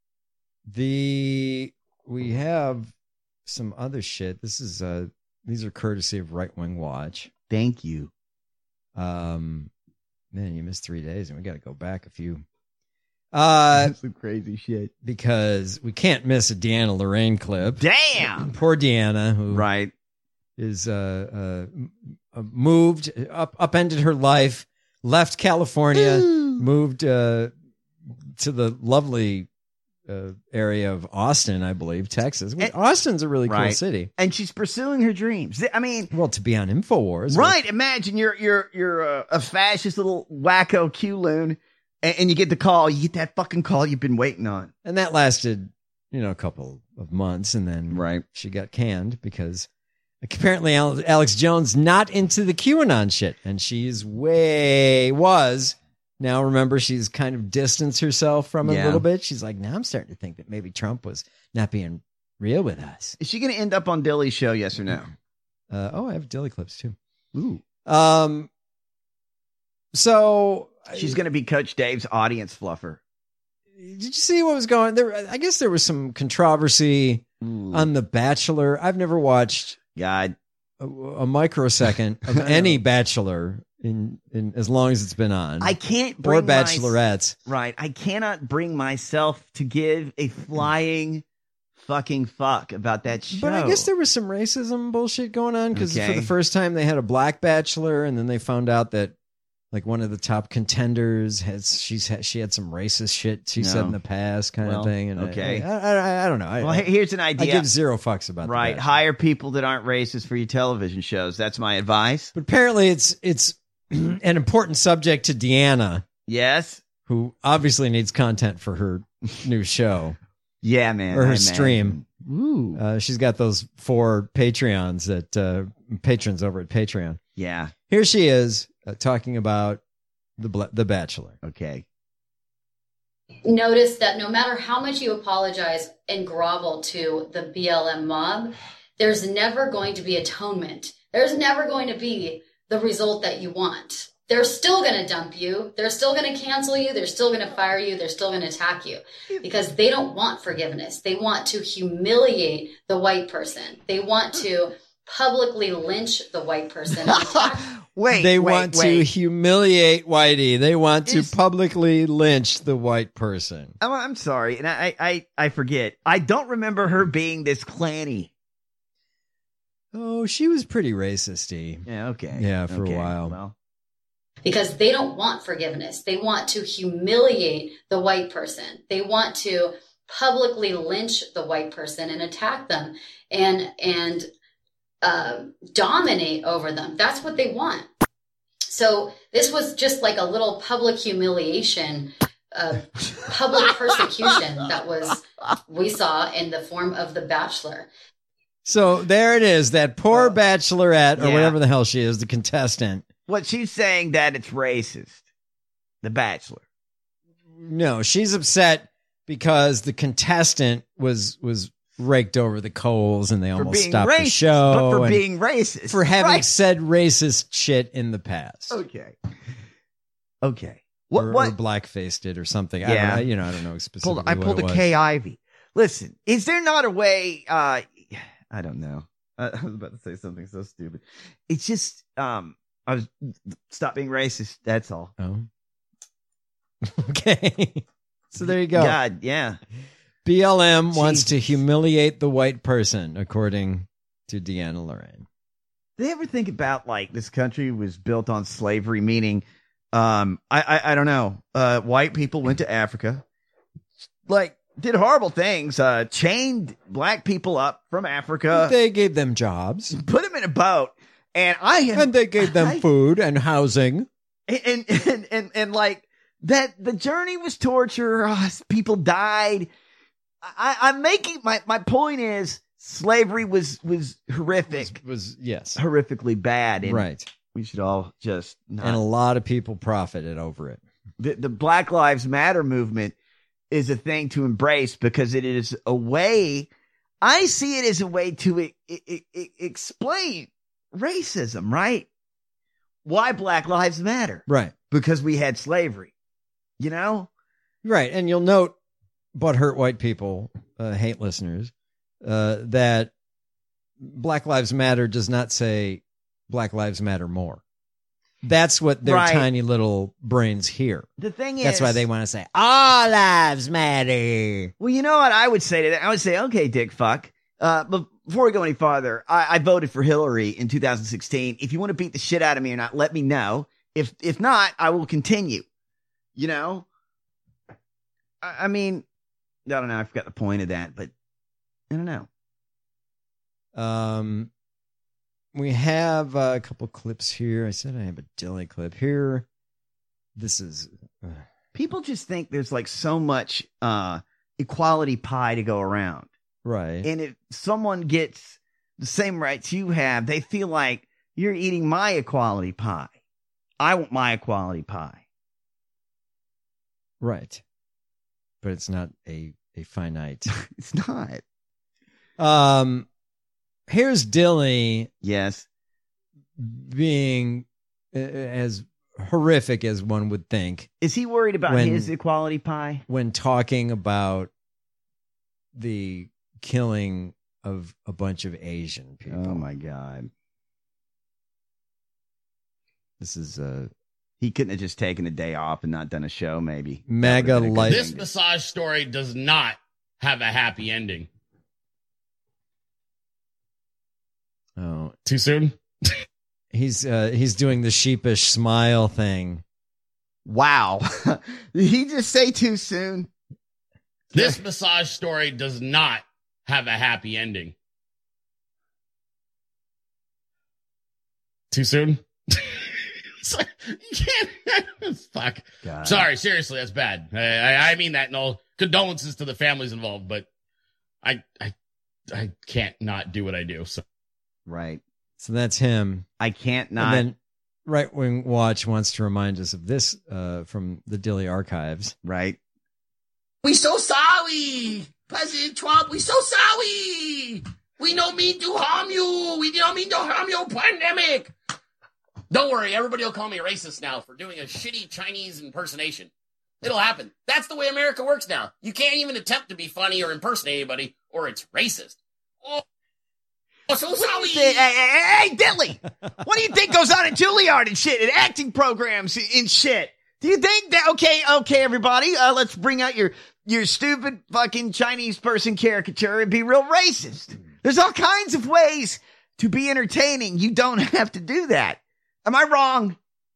the, we have some other shit. This is, uh, these are courtesy of Right Wing Watch. Thank you. Um, man, you missed three days and we got to go back a few. Uh, Some crazy shit. Because we can't miss a Deanna Lorraine clip. Damn. Poor Deanna, who right is uh, uh m- uh, moved up upended her life, left California, moved uh to the lovely uh, area of Austin, I believe, Texas. And- Austin's a really cool Right. city. And she's pursuing her dreams. I mean, Well, to be on InfoWars, right. Imagine you're, you're, you're a, a fascist little wacko Q-loon and, and you get the call. You get that fucking call you've been waiting on. and that lasted, you know, a couple of months, and then Right. she got canned because apparently Al- Alex Jones not into the QAnon shit, and she's way was. Now remember, she's kind of distanced herself from it Yeah. a little bit. She's like, now I'm starting to think that maybe Trump was not being real with us. Is she going to end up on Dilly's show? Yes or no? Uh, oh, I have Dilly clips too. Ooh. Um, so She's going to be Coach Dave's audience fluffer. did you see what was going there? I guess there was some controversy on The Bachelor. I've never watched God a, a microsecond of any Bachelor in, in as long as it's been on. I can't or bring my- Bachelorettes. Right. I cannot bring myself to give a flying fucking fuck about that show. But I guess there was some racism bullshit going on because for Okay. the first time they had a black bachelor, and then they found out that like one of the top contenders has she's had, she had some racist shit she said No. in the past, kind Well, of thing. And I- okay. I, I, I don't know. I, Well, he- here's an idea. I give zero fucks about The Right. Bachelor. Hire people that aren't racist for your television shows. That's my advice. But apparently it's it's an important subject to Deanna, Yes. who obviously needs content for her new show Yeah, man. or her I stream. imagine. Ooh. Uh, she's got those four Patreons that uh, patrons over at Patreon. Yeah. Here she is uh, talking about the Bla- the Bachelor. Okay. Notice that no matter how much you apologize and grovel to the B L M mob, there's never going to be atonement. There's never going to be the result that you want. They're still going to dump you. They're still going to cancel you. They're still going to fire you. They're still going to attack you because they don't want forgiveness. They want to humiliate the white person. They want to publicly lynch the white person. and attack Wait. They wait, want to wait. humiliate Whitey. They want to Is- publicly lynch the white person. Oh, I'm sorry, and I, I, I forget. I don't remember her being this clanny. Oh, she was pretty racisty. Yeah. Okay. Yeah, for Okay, a while. Well. because they don't want forgiveness. They want to humiliate the white person. They want to publicly lynch the white person and attack them and and uh, dominate over them. That's what they want. So this was just like a little public humiliation, uh, public persecution that was we saw in the form of The Bachelor. So there it is, that poor bachelorette, or yeah. whatever the hell she is, the contestant. What she's saying that it's racist. The Bachelor. No, she's upset because the contestant was was raked over the coals and they For almost being stopped racist, the show. but for and being racist. for having Right. said racist shit in the past. Okay. Okay. What? Or, what? or blackfaced it or something. I Yeah. don't know, you know, I don't know specifically. Pulled, I what pulled it a was. K Ivy. Listen, is there not a way? Uh, I don't know. I I was about to say something so stupid. It's just, um, I was stop being racist. That's all. Oh. Okay. So there you go. God, yeah. B L M wants to humiliate the white person, according to Deanna Lorraine. Do they ever think about, like, this country was built on slavery, meaning, um, I, I, I don't know, uh, white people went to Africa, like, did horrible things, uh, chained black people up from Africa. They gave them jobs. Put them in a boat. And I have, And they gave them I, food and housing. And, and, and, and, and, like, that the journey was torture. Uh, people died. I, I'm making, my, my point is, slavery was, was horrific. Was, was yes. Horrifically bad. And right. We should all just not. And a lot of people profited over it. The, the Black Lives Matter movement is a thing to embrace because it is a way, I see it as a way to e- e- e- explain racism, right? Why Black Lives Matter. Right. Because we had slavery, you know? Right. And you'll note, butthurt white people, uh, hate listeners, uh, that Black Lives Matter does not say Black Lives Matter more. That's what their Right. tiny little brains hear. The thing is, That's why they want to say, all lives matter. Well, you know what I would say to that? I would say, okay, dick fuck. Uh, but before we go any farther, I, I voted for Hillary in two thousand sixteen. If you want to beat the shit out of me or not, let me know. If if not, I will continue. You know? I, I mean, I don't know. I forgot the point of that, but I don't know. Um, we have uh, a couple clips here. I said I have a Dilly clip here. This is... Uh, People just think there's like so much uh, equality pie to go around. right. And if someone gets the same rights you have, they feel like you're eating my equality pie. I want my equality pie. right. But it's not a, a finite... It's not. Um, here's Dilly Yes. being uh, as horrific as one would think Is he worried about When- his equality pie? when talking about the killing of a bunch of Asian people. Oh my God. This is uh, He couldn't have just taken a day off and not done a show, maybe. mega That would've been a good light. This thing to- massage story does not have a happy ending. Oh, Too soon? he's uh, he's doing the sheepish smile thing. Wow. Did he just say too soon? This massage story does not have a happy ending. Too soon? You can't. Fuck. God. Sorry, seriously, that's bad. I, I, I mean that in all condolences to the families involved, but I, I, I can't not do what I do. So Right. So that's him. I can't not. And then Right Wing Watch wants to remind us of this uh, from the Dilly archives. Right. We so sorry, President Trump. We so sorry. We don't mean to harm you. We don't mean to harm your pandemic. Don't worry, everybody will call me a racist now for doing a shitty Chinese impersonation. It'll happen. That's the way America works now. You can't even attempt to be funny or impersonate anybody, or it's racist. Oh, oh so sorry. Hey, hey, hey, hey, Dilly, what do you think goes on at Juilliard and shit, and acting programs and shit? Do you think that, okay, okay, everybody, uh, let's bring out your, your stupid fucking Chinese person caricature and be real racist. There's all kinds of ways to be entertaining. You don't have to do that. Am I wrong?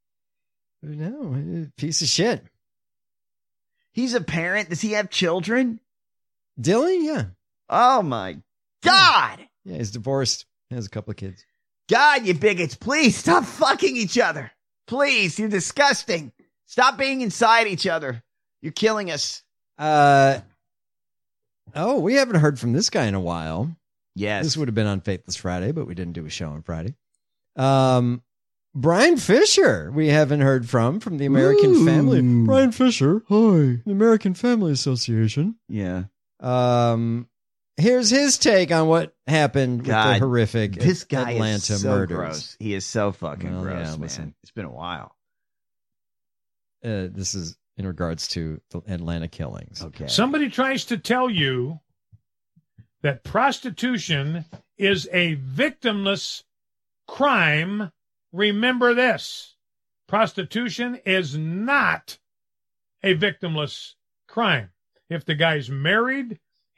No, piece of shit. He's a parent. Does he have children? Dilly, yeah. Oh my God. Yeah, he's divorced. He has a couple of kids. God, you bigots, please stop fucking each other. Please, you're disgusting. Stop being inside each other. You're killing us. Uh, oh, we haven't heard from this guy in a while. Yes. This would have been on Faithless Friday, but we didn't do a show on Friday. Um, Brian Fisher, we haven't heard from, from the American Ooh. Family. Brian Fisher, hi. The American Family Association. Yeah. Um, here's his take on what happened God, with the horrific this guy Atlanta is so murders. gross. He is so fucking Well, gross, yeah, man. listen. It's been a while. Uh, this is in regards to the Atlanta killings. Okay. Somebody tries to tell you that prostitution is a victimless crime. Remember this. Prostitution is not a victimless crime. If the guy's married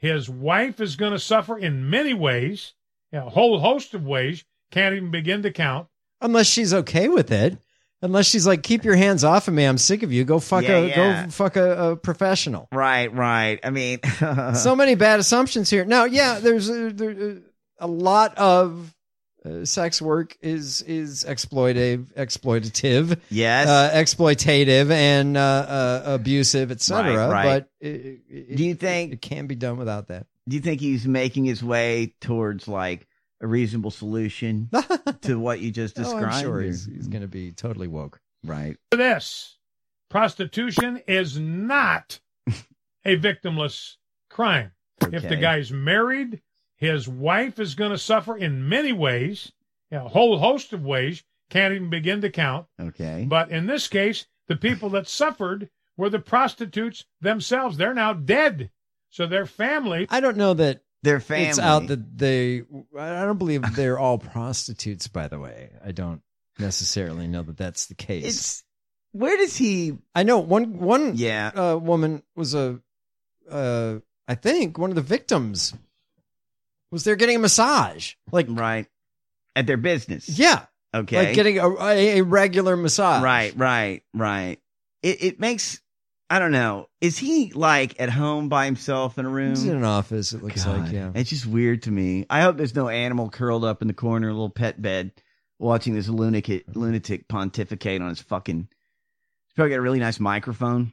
his wife is going to suffer in many ways, a whole host of ways, can't even begin to count. Unless she's okay with it. Unless she's like, keep your hands off of me. I'm sick of you. Go fuck Yeah, a yeah. go fuck a, a professional. Right, right. I mean, So many bad assumptions here. Now, yeah, there's a, there, a lot of uh, sex work is is exploitative, exploitative, yes, uh, exploitative, and uh, uh, abusive, et cetera. Right, right. But it, it, do you think it, it can be done without that? Do you think he's making his way towards like a reasonable solution to what you just described? Oh, I'm sure or- he's, he's going to be totally woke. Right. For this, prostitution is not a victimless crime. If the Okay. guy's married, his wife is going to suffer in many ways, a whole host of ways, can't even begin to count. Okay. But in this case, the people that suffered were the prostitutes themselves. They're now dead. So their family. I don't know that their family. It's out that they. I don't believe they're all prostitutes. By the way, I don't necessarily know that that's the case. It's where does he? I know one one yeah uh, woman was a. Uh, I think one of the victims was there getting a massage, like right at their business. Yeah. Okay. Like getting a, a regular massage. Right, right, right. It it makes I don't know. Is he like at home by himself in a room? He's in an office. It looks God, like yeah. It's just weird to me. I hope there's no animal curled up in the corner, a little pet bed, watching this lunatic lunatic pontificate on his fucking. He's probably got a really nice microphone.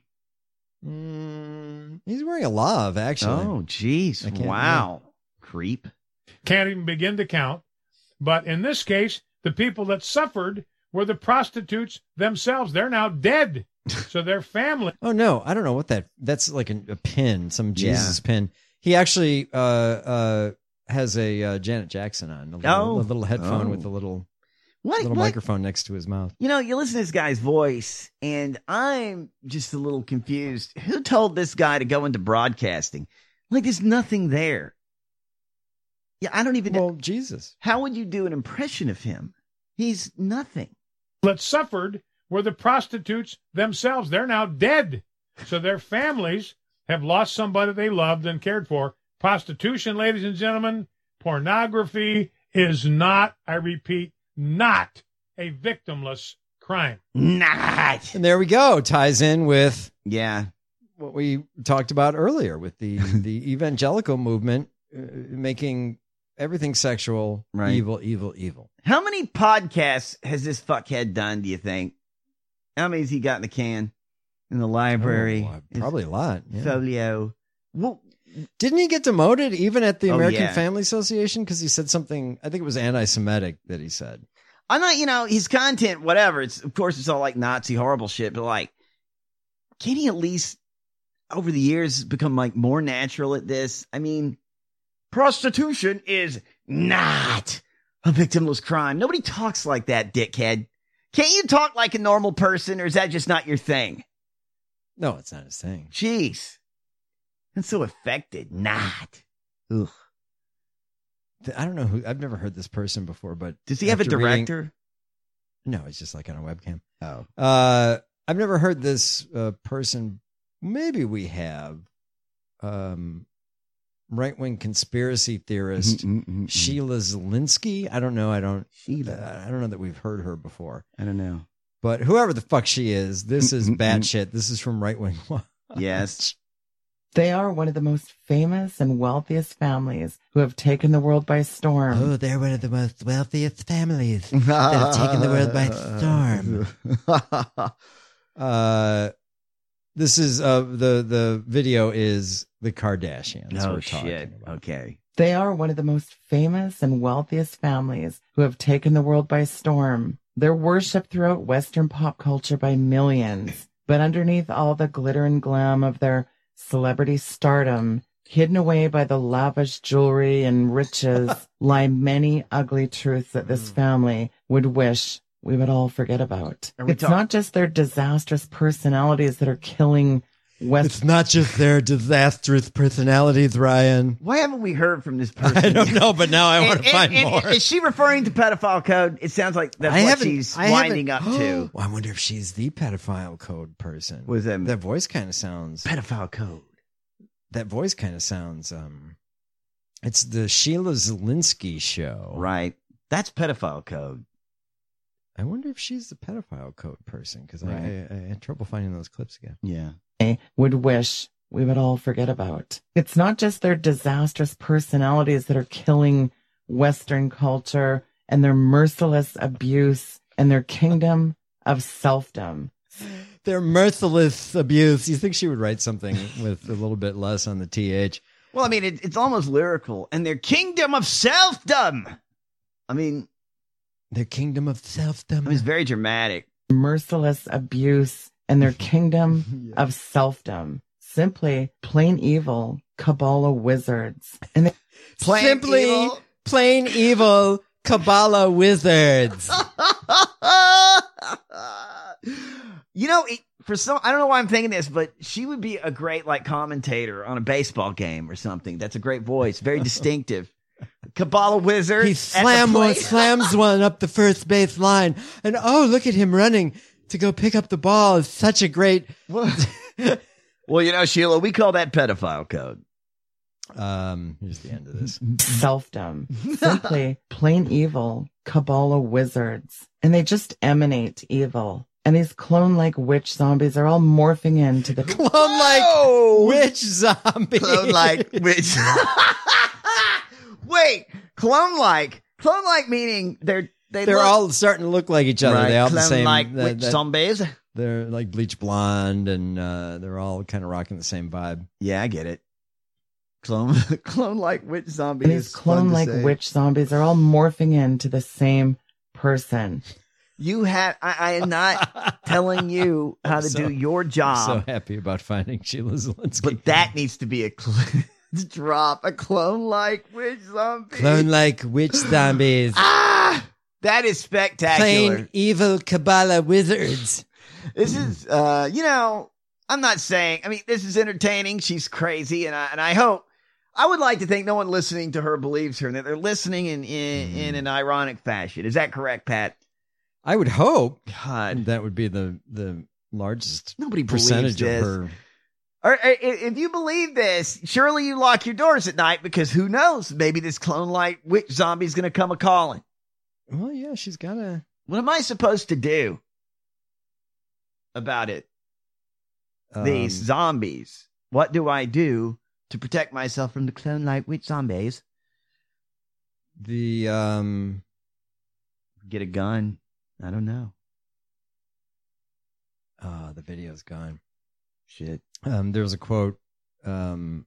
Mm, he's wearing a love, actually. Oh, jeez! I can't- Wow, creep. Can't even begin to count. But in this case, the people that suffered were the prostitutes themselves. They're now dead. So their family. Oh no, I don't know what that. That's like a, a pin, some Jesus Yeah. pin. He actually uh, uh, has a uh, Janet Jackson on, a little, Oh. a little headphone Oh. with a little What? little what? microphone next to his mouth. You know, you listen to this guy's voice, and I'm just a little confused. Who told this guy to go into broadcasting? Like, there's nothing there. Yeah, I don't even know. Well, Jesus. How would you do an impression of him? He's nothing. that suffered were the prostitutes themselves. They're now dead. So their families have lost somebody they loved and cared for. Prostitution, ladies and gentlemen, pornography is not, I repeat, not a victimless crime. Not. And there we go. Ties in with yeah what we talked about earlier with the the evangelical movement uh, making everything sexual, Right. evil, evil, evil. How many podcasts has this fuckhead done, do you think? How many has he got in the can? In the library? Oh, probably a lot. Yeah. Folio. Well, Didn't he get demoted even at the Oh, American yeah. Family Association because he said something? I think it was anti-Semitic that he said. I'm not, you know, his content, whatever. It's, of course, it's all like Nazi horrible shit, but like, can he at least, over the years, become like more natural at this? I mean, prostitution is not a victimless crime. Nobody talks like that, dickhead. Can't you talk like a normal person, or is that just not your thing? No, it's not his thing. Jeez. That's so affected. Not. Ugh. I don't know who. I've never heard this person before, but Does he have a after reading- director? No, it's just like on a webcam. Oh. Uh, I've never heard this uh, person. Maybe we have. Um, right-wing conspiracy theorist Sheila Zelinsky. I don't know. I don't. Sheila. I don't know that we've heard her before. I don't know. But whoever the fuck she is, this is batshit. This is from right-wing. Yes. They are one of the most famous and wealthiest families who have taken the world by storm. Oh, they're one of the most wealthiest families that have taken the world by storm. uh, this is uh the the video is the Kardashians. Oh, we're talking shit. about. Okay. They are one of the most famous and wealthiest families who have taken the world by storm. They're worshipped throughout Western pop culture by millions. But underneath all the glitter and glam of their celebrity stardom, hidden away by the lavish jewelry and riches, lie many ugly truths that this family would wish we would all forget about. Are we It's talk- not just their disastrous personalities that are killing West. It's not just their disastrous personalities, Ryan. Why haven't we heard from this person? I don't know, but now I want to And- find and- more. and Is she referring to pedophile code? It sounds like that's I what haven't- she's I winding up haven't- to. Well, I wonder if she's the pedophile code person. Was that That voice kind of sounds pedophile code? that voice kind of sounds. Um, it's the Sheila Zelinsky show, right? That's pedophile code. I wonder if she's the pedophile code person because Right. I, I, I had trouble finding those clips again. Yeah. I would wish we would all forget about. It's not just their disastrous personalities that are killing Western culture and their merciless abuse and their kingdom of selfdom. Their merciless abuse. You think she would write something with a little bit less on the T H? Well, I mean, it, it's almost lyrical. And their kingdom of selfdom. I mean, their kingdom of selfdom. I mean, it's very dramatic. Merciless abuse and their kingdom yeah. of selfdom. Simply plain evil Kabbalah wizards. And they- plain Simply evil. plain evil Kabbalah wizards. You know, it, for some, I don't know why I'm thinking this, but she would be a great like commentator on a baseball game or something. That's a great voice, very distinctive. Kabbalah wizard. He slam one, slams one up the first base line, and oh, look at him running to go pick up the ball. It's such a great. Well, you know, Sheila, we call that pedophile code. Um, here's the end of this. Selfdom. Simply plain evil Kabbalah wizards. And they just emanate evil. And these clone-like witch zombies are all morphing into the clone-like witch zombies. Clone-like witch. Wait, clone-like. Clone-like meaning they're they they're look... all starting to look like each other. Right. They all have the same Clone-like that, witch that, zombies. They're like bleach blonde, and uh, they're all kind of rocking the same vibe. Yeah, I get it. Clone, clone-like witch zombies. And these clone-like witch zombies are all morphing into the same person. You have. I, I am not telling you how to so, do your job. I'm so happy about finding Sheila Zelinsky. But that needs to be a cl- drop. A clone-like witch zombie. Clone-like witch zombies. Ah, that is spectacular. Plain evil Kabbalah wizards. This is, uh, you know, I'm not saying. I mean, this is entertaining. She's crazy, and I and I hope. I would like to think no one listening to her believes her, and that they're listening in in, mm. in an ironic fashion. Is that correct, Pat? I would hope. God, that would be the the largest Nobody percentage believes of her. Or, or if you believe this, surely you lock your doors at night because who knows? Maybe this clone-like witch zombie is going to come a calling. Well, yeah, she's got to. What am I supposed to do about it? Um, These zombies. What do I do to protect myself from the clone-like witch zombies? The um, get a gun. I don't know. Ah, uh, the video's gone. Shit. Um, there was a quote. Um,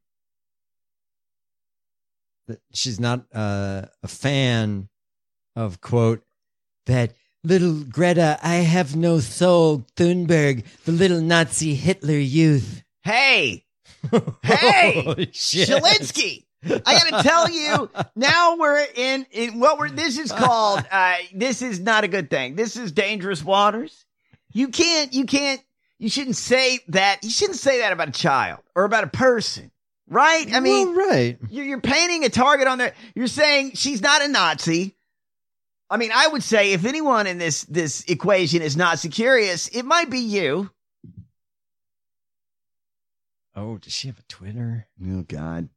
that she's not uh, a fan of, quote, that little Greta, I have no soul, Thunberg, the little Nazi Hitler youth. Hey! Hey! Holy shit. Zelinsky! I gotta tell you, now we're in, in what we're, this is called, uh, this is not a good thing. This is dangerous waters. You can't, you can't, you shouldn't say that, you shouldn't say that about a child or about a person, right? I mean, well, right. You're, you're painting a target on there. You're saying she's not a Nazi. I mean, I would say if anyone in this, this equation is Nazi curious, it might be you. Oh, does she have a Twitter? Oh, God.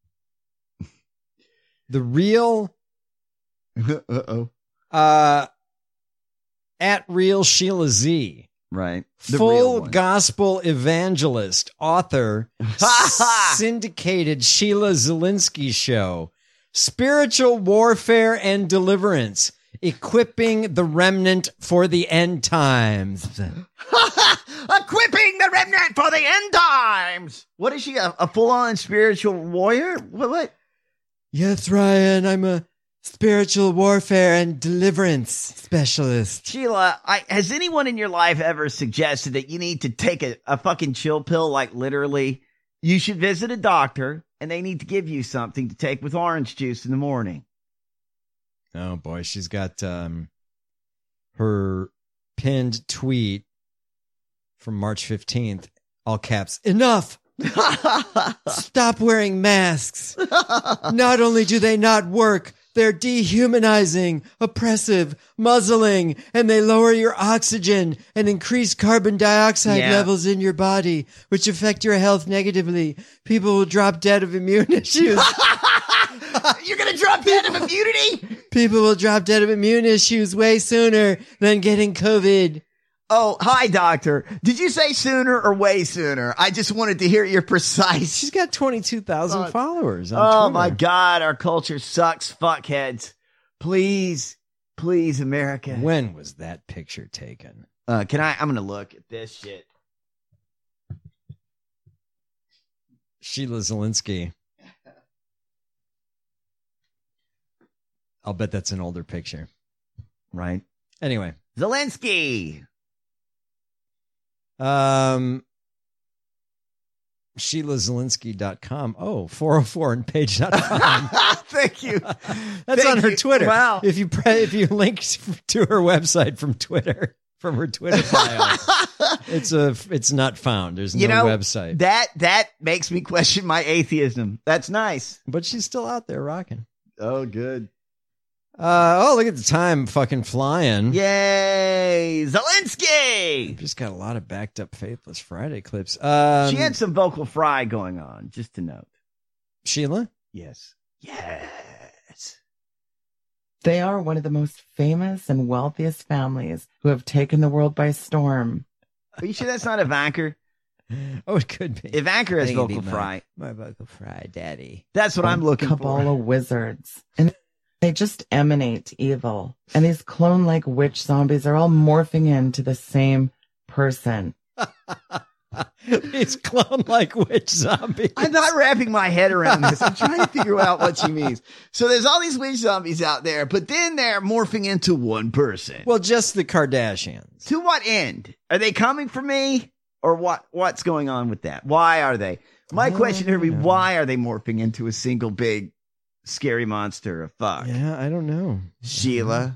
The real, uh-oh, uh, at real Sheila Z, right? The full gospel evangelist, author, syndicated Sheila Zelinsky show, spiritual warfare and deliverance, equipping the remnant for the end times. Equipping the remnant for the end times. What is she? A, a full-on spiritual warrior? What? What? Yes, Ryan, I'm a spiritual warfare and deliverance specialist. Sheila, I, has anyone in your life ever suggested that you need to take a, a fucking chill pill? Like literally, you should visit a doctor and they need to give you something to take with orange juice in the morning. Oh boy, she's got um, her pinned tweet from March fifteenth, all caps, enough! Stop wearing masks. Not only do they not work, They're dehumanizing, oppressive, muzzling, and they lower your oxygen and increase carbon dioxide Yeah. levels in your body, which affect your health negatively. People will drop dead of immune issues. You're going to drop dead of immunity? People will drop dead of immune issues way sooner than getting COVID. Oh, hi, doctor. Did you say sooner or way sooner? I just wanted to hear your precise. She's got twenty-two thousand Uh, followers on Oh, Twitter. my God. Our culture sucks, fuckheads. Please, please, America. When was that picture taken? Uh, can I? I'm going to look at this shit. Sheila Zelinsky. I'll bet that's an older picture. Right. Anyway. Zelensky. Um, Sheila Zelinsky dot com. Oh, four oh four and page dot com. Thank you. That's Thank on her you. Twitter. Wow. If you pre- if you link to her website from Twitter, from her Twitter bio, it's a it's not found. There's no You know, website. That, that makes me question my atheism. That's nice. But she's still out there rocking. Oh, good. Uh, oh, look at the time fucking flying. Yay, Zelensky! Just got a lot of backed up Faithless Friday clips. Um, She had some vocal fry going on, just to note. Sheila? Yes. Yes. They are one of the most famous and wealthiest families who have taken the world by storm. Are you sure that's not Ivanka? Oh, it could be. Ivanka has I think it'd vocal be my- fry. My vocal fry, daddy. That's what I'm looking Cabal for. of wizards. And they just emanate evil. And these clone-like witch zombies are all morphing into the same person. These clone-like witch zombies. I'm not wrapping my head around this. I'm trying to figure out what she means. So there's all these witch zombies out there, but then they're morphing into one person. Well, just the Kardashians. To what end? Are they coming for me? Or what? What's going on with that? Why are they? My question here would be, why are they morphing into a single big scary monster of fuck? Yeah, I don't know. Sheila.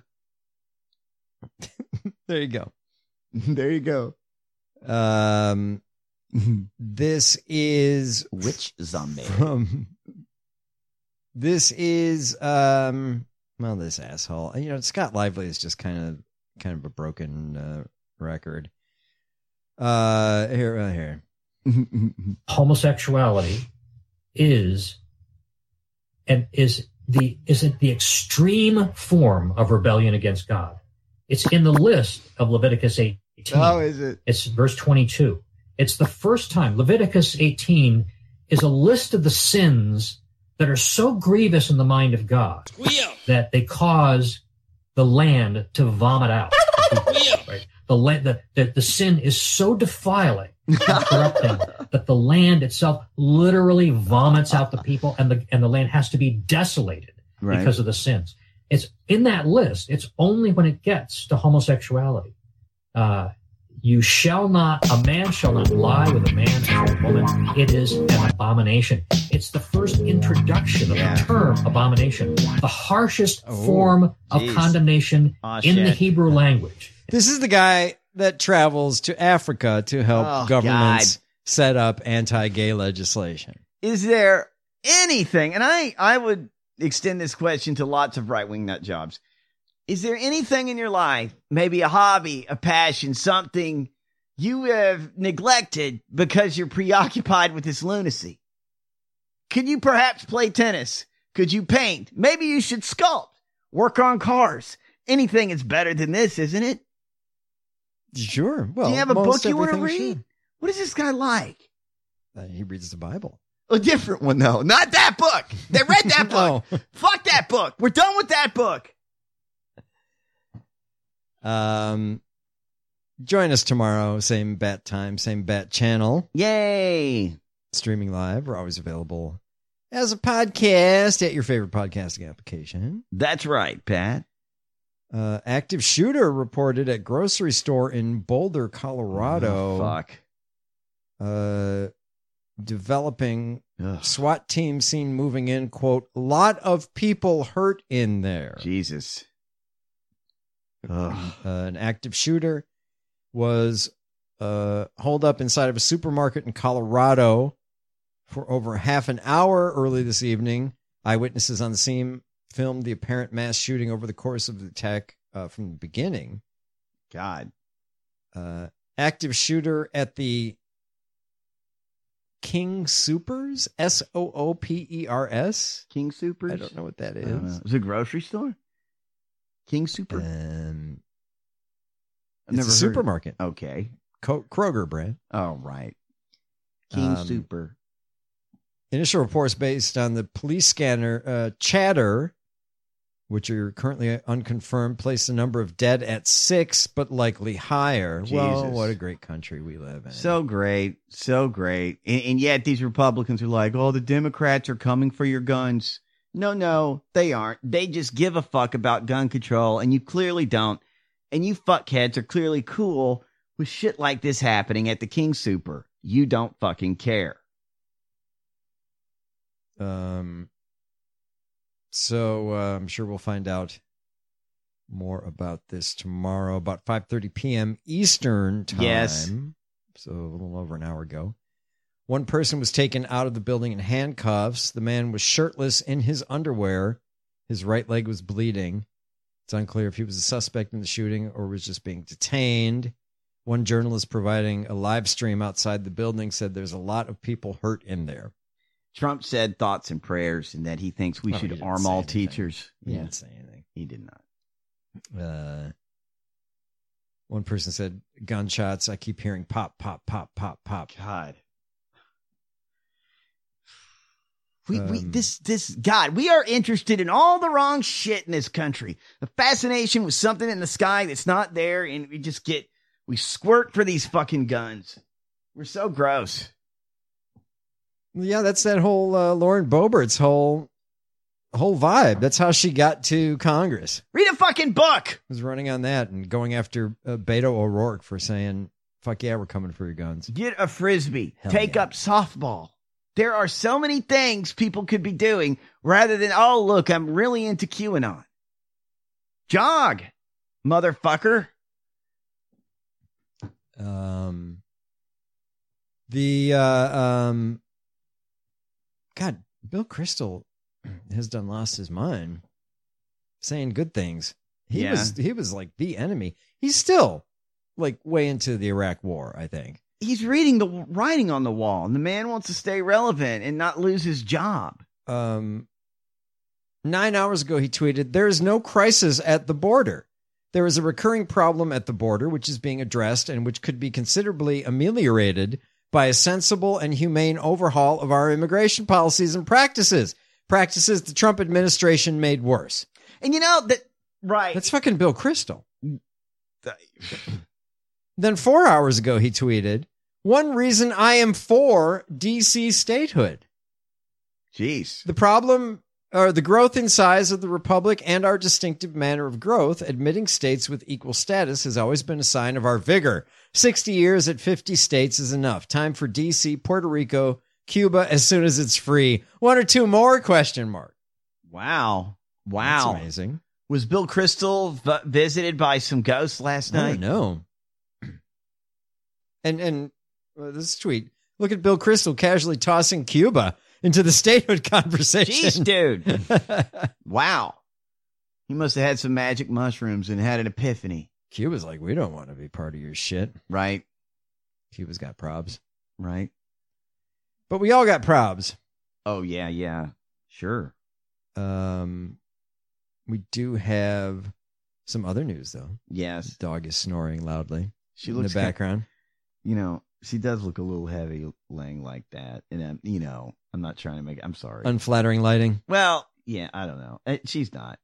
There you go. There you go. Um, this is Witch zombie. from. This is um. Well, this asshole. You know, Scott Lively is just kind of kind of a broken uh, record. Uh, here, uh, here. Homosexuality is and is the is it the extreme form of rebellion against God. It's in the list of Leviticus eighteen. Oh, is it? It's verse twenty-two. It's the first time. Leviticus eighteen is a list of the sins that are so grievous in the mind of God that they cause the land to vomit out. Right? The, land, the, the the sin is so defiling and corrupting that the land itself literally vomits out the people, and the and the land has to be desolated Right. because of the sins. It's in that list. It's only when it gets to homosexuality. Uh, you shall not, a man shall not lie with a man or a woman. It is an abomination. It's the first introduction of Yeah. the term abomination, the harshest Oh, form of geez. condemnation Aw, in the shit. Hebrew language. This is the guy that travels to Africa to help Oh, governments God. set up anti-gay legislation. Is there anything, and I, I would extend this question to lots of right-wing nut jobs. Is there anything in your life, maybe a hobby, a passion, something you have neglected because you're preoccupied with this lunacy? Could you perhaps play tennis? Could you paint? Maybe you should sculpt, work on cars. Anything is better than this, isn't it? Sure. Well, Do you have a most book you want to everything, read? sure. What is this guy like? Uh, he reads the Bible. A different one, though. Not that book. They read that book. No. Fuck that book. We're done with that book. Um, join us tomorrow, same bat time, same bat channel. Yay. Streaming live. We're always available as a podcast at your favorite podcasting application. That's right, Pat. Uh, active shooter reported at grocery store in Boulder, Colorado. Oh, fuck. Uh, developing Ugh. SWAT team seen moving in, quote, lot of people hurt in there. Jesus. Ugh. Uh, an active shooter was uh, holed up inside of a supermarket in Colorado for over half an hour early this evening. Eyewitnesses on the scene filmed the apparent mass shooting over the course of the attack uh, from the beginning. God. Uh, active shooter at the King Soopers? S O O P E R S? King Soopers? I don't know what that is. Is it a grocery store? King Super? Um, I've it's never a heard supermarket. Of it. Okay. Co- Kroger brand. Oh, right. King Um, Super. Initial reports based on the police scanner uh, chatter, which are currently unconfirmed, place the number of dead at six, but likely higher. Well, Jesus. what a great country we live in. So great. So great. And, and yet these Republicans are like, oh, the Democrats are coming for your guns. No, no, they aren't. They just give a fuck about gun control, and you clearly don't. And you fuckheads are clearly cool with shit like this happening at the King Super. You don't fucking care. Um, so uh, I'm sure we'll find out more about this tomorrow, about five thirty p.m. Eastern time. Yes. So a little over an hour ago. One person was taken out of the building in handcuffs. The man was shirtless in his underwear. His right leg was bleeding. It's unclear if he was a suspect in the shooting or was just being detained. One journalist providing a live stream outside the building said there's a lot of people hurt in there. Trump said thoughts and prayers and that he thinks we Oh, he should didn't arm say all anything. teachers. He Yeah. didn't say anything. He did not. Uh, one person said, gunshots. I keep hearing pop, pop, pop, pop, pop. God. We, we, Um, this, this, God, we are interested in all the wrong shit in this country. The fascination with something in the sky that's not there, and we just get, we squirt for these fucking guns. We're so gross. Yeah, that's that whole uh, Lauren Boebert's whole whole vibe. That's how she got to Congress. Read a fucking book. Was running on that and going after uh, Beto O'Rourke for saying, fuck yeah, we're coming for your guns. Get a Frisbee. Hell Take yeah. up softball. There are so many things people could be doing rather than, oh, look, I'm really into QAnon. Jog, motherfucker. Um, the, uh, um, God, Bill Kristol has done lost his mind saying good things. He Yeah. was, he was like the enemy. He's still like way into the Iraq war, I think. He's reading the writing on the wall, and the man wants to stay relevant and not lose his job. Um, nine hours ago, he tweeted, there is no crisis at the border. There is a recurring problem at the border, which is being addressed and which could be considerably ameliorated by a sensible and humane overhaul of our immigration policies and practices. Practices the Trump administration made worse. And you know, that right. That's fucking Bill Kristol. Then four hours ago, he tweeted, one reason I am for D C statehood. Jeez. The problem, or the growth in size of the republic and our distinctive manner of growth, admitting states with equal status has always been a sign of our vigor. sixty years at fifty states is enough. Time for D C, Puerto Rico, Cuba as soon as it's free. One or two more, question mark. Wow. Wow. That's amazing. Was Bill Kristol v- visited by some ghosts last I night? don't know. And, and uh, this tweet, look at Bill Kristol casually tossing Cuba into the statehood conversation. Jeez, dude. Wow. He must have had some magic mushrooms and had an epiphany. Cuba's like, we don't want to be part of your shit. Right. Cuba's got probs. Right. But we all got probs. Oh, yeah, yeah. Sure. Um, we do have some other news, though. Yes. The dog is snoring loudly She in looks the ki- background. You know, she does look a little heavy laying like that. And, um, you know, I'm not trying to make I'm sorry. Unflattering lighting. Well, yeah, I don't know. Uh, She's not.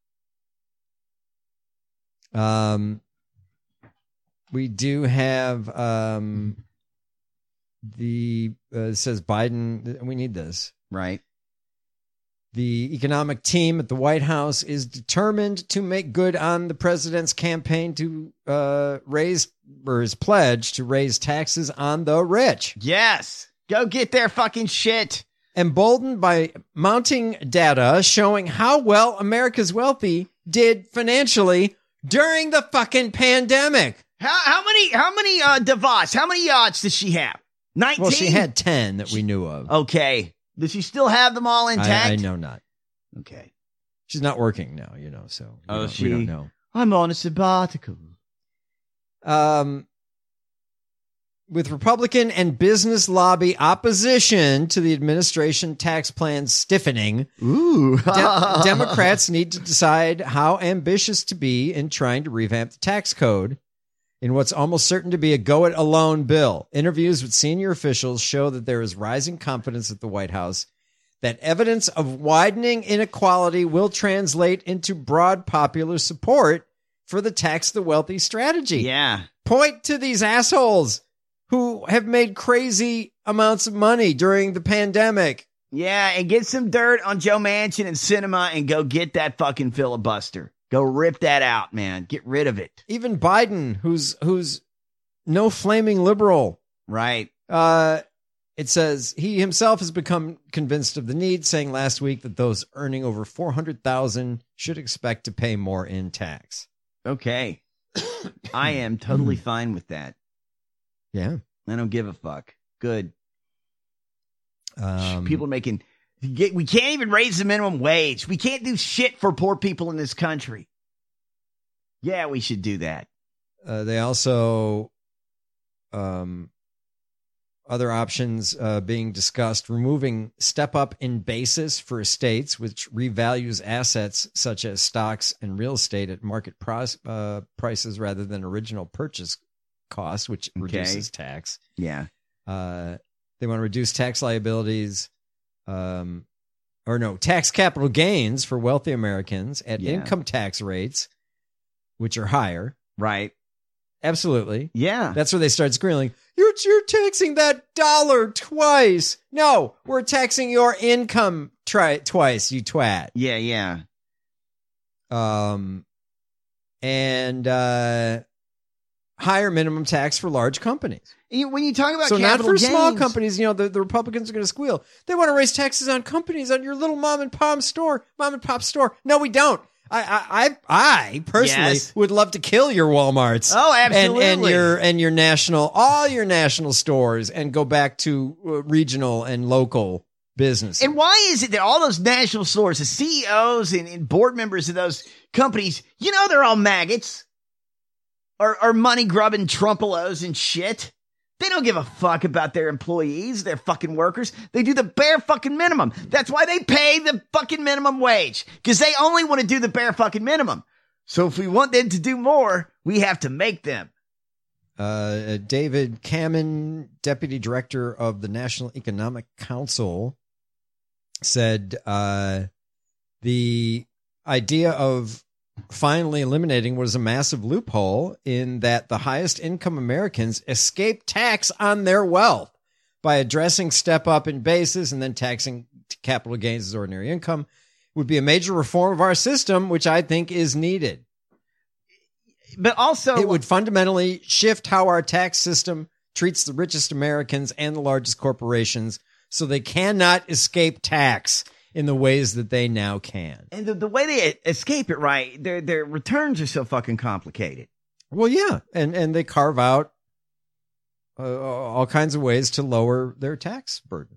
Um, we do have um, the uh, it says Biden. We need this, right? The economic team at the White House is determined to make good on the president's campaign to uh, raise or his pledge to raise taxes on the rich. Yes, go get their fucking shit. Emboldened by mounting data showing how well America's wealthy did financially during the fucking pandemic. How how many how many uh DeVos? How many yachts does she have? Nineteen. Well, she had ten that we knew of. Okay. Does she still have them all intact? I, I know not. Okay. She's not working now, you know, so we, Oh, don't, she- we don't know. I'm on a sabbatical. Um, with Republican and business lobby opposition to the administration tax plan stiffening, Ooh. De- Democrats need to decide how ambitious to be in trying to revamp the tax code in what's almost certain to be a go-it-alone bill. Interviews with senior officials show that there is rising confidence at the White House that evidence of widening inequality will translate into broad popular support for the tax the wealthy strategy. Yeah. Point to these assholes who have made crazy amounts of money during the pandemic. Yeah, and get some dirt on Joe Manchin and Cinema and go get that fucking filibuster. Go rip that out, man. Get rid of it. Even Biden, who's who's no flaming liberal. Right. Uh, it says he himself has become convinced of the need, saying last week that those earning over four hundred thousand dollars should expect to pay more in tax. Okay. I am totally fine with that. Yeah. I don't give a fuck. Good. Um, People are making, get, we can't even raise the minimum wage. We can't do shit for poor people in this country. Yeah, we should do that. Uh, they also, um, other options uh, being discussed, removing step up in basis for estates, which revalues assets such as stocks and real estate at market pros- uh, prices rather than original purchase cost, which Okay. reduces tax. Yeah. Uh, they want to reduce tax liabilities, um, or no, tax capital gains for wealthy Americans at Yeah. income tax rates, which are higher. Right. Absolutely. Yeah. That's where they start squealing. You're, you're taxing that dollar twice. No, we're taxing your income tri- twice, you twat. Yeah, yeah. Um, and uh, higher minimum tax for large companies. You- When you talk about So not capital for small gains- companies, you know, the, the Republicans are going to squeal. They want to raise taxes on companies, on your little mom and pop store, mom and pop store. No, we don't. I, I, I, I personally Yes. would love to kill your Walmarts. Oh, And, and absolutely. your, and your national, all your national stores and go back to uh, regional and local business. And why is it that all those national stores, the C E Os and, and board members of those companies, you know, they're all maggots or, or money grubbing Trumpelos and shit. They don't give a fuck about their employees, their fucking workers. They do the bare fucking minimum. That's why they pay the fucking minimum wage, because they only want to do the bare fucking minimum. So if we want them to do more, we have to make them. Uh, David Kamen, deputy director of the National Economic Council, said uh, the idea of finally eliminating what is a massive loophole in that the highest income Americans escape tax on their wealth by addressing step up in basis and then taxing capital gains as ordinary income would be a major reform of our system, which I think is needed. But also, it would fundamentally shift how our tax system treats the richest Americans and the largest corporations so they cannot escape tax in the ways that they now can. And the, the way they escape it, right, their their returns are so fucking complicated. Well, yeah, and and they carve out uh, all kinds of ways to lower their tax burden.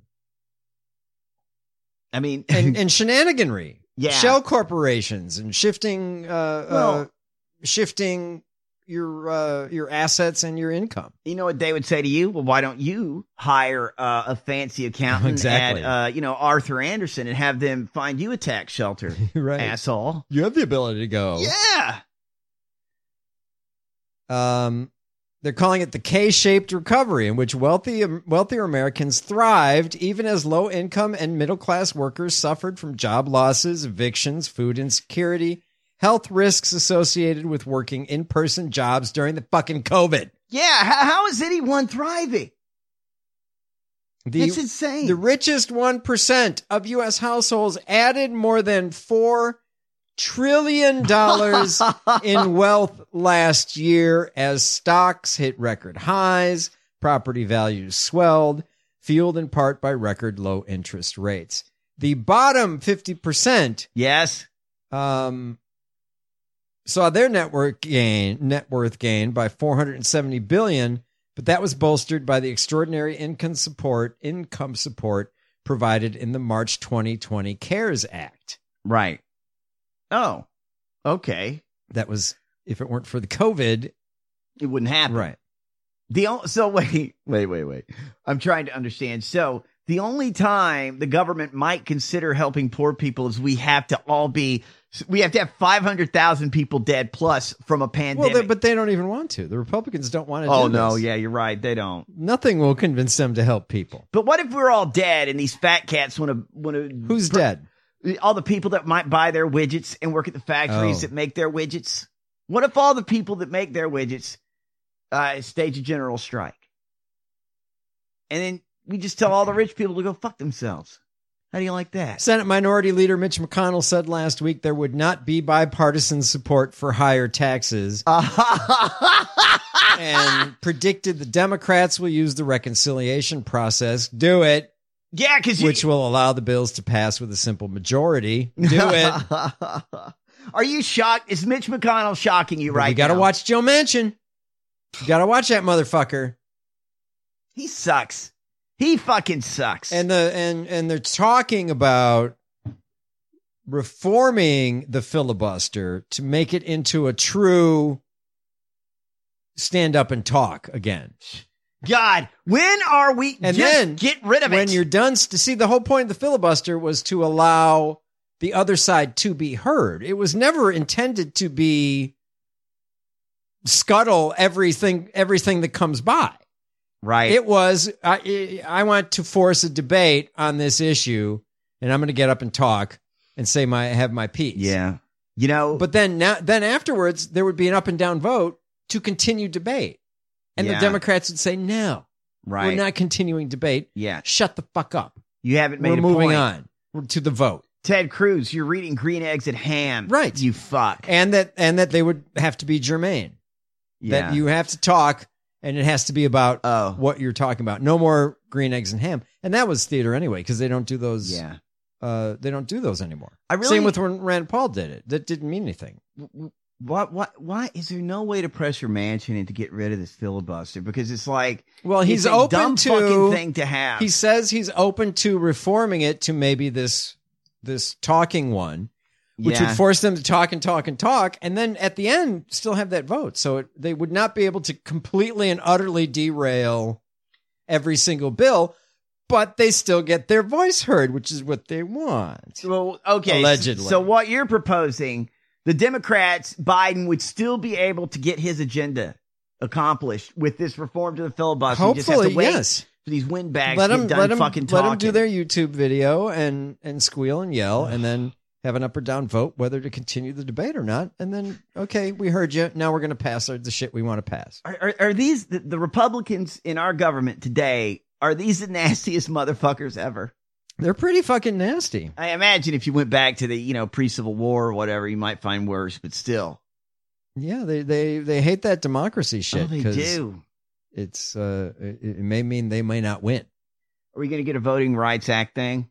I mean, and, and shenaniganry, Yeah. shell corporations, and shifting, uh, Well- uh, shifting your uh, your assets and your income. You know what they would say to you? Well, why don't you hire uh, a fancy accountant Exactly. at, uh, you know, Arthur Anderson and have them find you a tax shelter, Right. asshole? You have the ability to go. Yeah. Um, they're calling it the K-shaped recovery, in which wealthy wealthier Americans thrived even as low-income and middle-class workers suffered from job losses, evictions, food insecurity, health risks associated with working in-person jobs during the fucking COVID. Yeah. How, how is anyone thriving? The, It's insane. The richest one percent of U S households added more than four trillion dollars in wealth last year as stocks hit record highs, property values swelled, fueled in part by record low interest rates. The bottom fifty percent, yes, um, saw their net worth gain, net worth gain by four hundred seventy billion dollars, but that was bolstered by the extraordinary income support, income support provided in the March twenty twenty CARES Act. Right. Oh, okay. That was, if it weren't for the COVID, it wouldn't happen. Right. The o- So wait, wait, wait, wait. I'm trying to understand. So the only time the government might consider helping poor people is we have to all be, we have to have five hundred thousand people dead plus from a pandemic. Well, they, but they don't even want to. The Republicans don't want to oh, do no. this. Yeah, you're right. They don't. Nothing will convince them to help people. But what if we're all dead and these fat cats want to, want to, Who's pr- dead? All the people that might buy their widgets and work at the factories Oh. that make their widgets. What if all the people that make their widgets uh, stage a general strike? And then we just tell all the rich people to go fuck themselves. How do you like that? Senate Minority Leader Mitch McConnell said last week there would not be bipartisan support for higher taxes and predicted the Democrats will use the reconciliation process. Do it. Yeah, because which will allow the bills to pass with a simple majority. Do it. Are you shocked? Is Mitch McConnell shocking you But right you got to now? watch Joe Manchin. You got to watch that motherfucker. He sucks. He fucking sucks. And the and and they're talking about reforming the filibuster to make it into a true stand up and talk again. God, when are we And just then get rid of it? When you're done, to see the whole point of the filibuster was to allow the other side to be heard. It was never intended to be scuttle everything everything that comes by. Right. It was, I, I want to force a debate on this issue, and I'm going to get up and talk and say my, have my piece. Yeah. You know, but then now, then afterwards, there would be an up and down vote to continue debate. And Yeah. the Democrats would say, no, Right. we're not continuing debate. Yeah. Shut the fuck up. You haven't made We're a moving point. on We're to the vote. Ted Cruz, you're reading Green Eggs and Ham. Right. You fuck. And that, and that they would have to be germane. Yeah. That you have to talk, and it has to be about Oh. what you're talking about. No more green eggs and ham. And that was theater anyway, because they don't do those. Yeah. Uh, they don't do those anymore. I really- Same with when Rand Paul did it. That didn't mean anything. What, what, why is there no way to pressure Manchin and to get rid of this filibuster? Because it's like, Well, he's it's a open dumb to fucking thing to have. He says he's open to reforming it to maybe this this talking one, which Yeah. would force them to talk and talk and talk, and then at the end still have that vote. So it, they would not be able to completely and utterly derail every single bill, but they still get their voice heard, which is what they want. Well, okay. Allegedly. So what you're proposing, the Democrats, Biden would still be able to get his agenda accomplished with this reform to the filibuster. You just have to Hopefully, wait yes. for these windbags Let to them get done let them fucking let talking. them do their YouTube video and and squeal and yell, and then have an up or down vote whether to continue the debate or not. And then, okay, we heard you. Now we're going to pass our, the shit we want to pass. Are, are, are these the, the Republicans in our government today? Are these the nastiest motherfuckers ever? They're pretty fucking nasty. I imagine if you went back to the, you know, pre-Civil War or whatever, you might find worse, but still. Yeah, they they they hate that democracy shit. Oh, they 'cause do. It's uh, it, it may mean they may not win. Are we going to get a Voting Rights Act thing?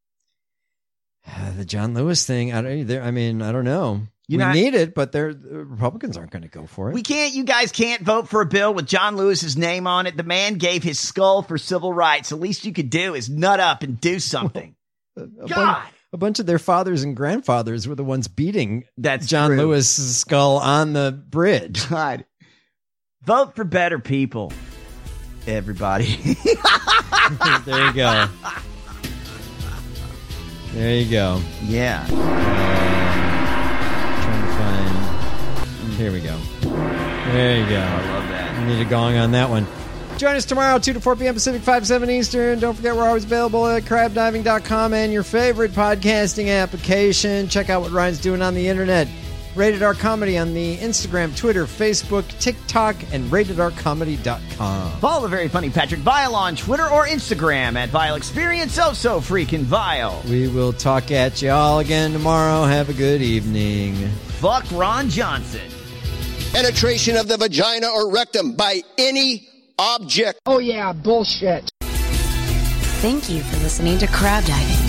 The John Lewis thing, I don't. I mean, I don't know. You we know, I- need it, but they're the Republicans aren't going to go for it. We can't, you guys can't vote for a bill with John Lewis's name on it. The man gave his skull for civil rights. The least you could do is nut up and do something. a, God. bunch, a bunch of their fathers and grandfathers were the ones beating That's John true. Lewis's skull on the bridge. God. Vote for better people, everybody. There you go. There you go. Yeah. Uh, trying to find. Here we go. There you go. I love that. Need a gong on that one. Join us tomorrow, two to four p.m. Pacific, five to seven Eastern. Don't forget we're always available at crab diving dot com and your favorite podcasting application. Check out what Ryan's doing on the internet. Rated R Comedy on the Instagram, Twitter, Facebook, TikTok, and rated r comedy dot com. Follow the very funny Patrick Vile on Twitter or Instagram at Vile Experience. Oh, so freaking vile. We will talk at you all again tomorrow. Have a good evening. Fuck Ron Johnson. Penetration of the vagina or rectum by any object. Oh, yeah, bullshit. Thank you for listening to Crab Diving.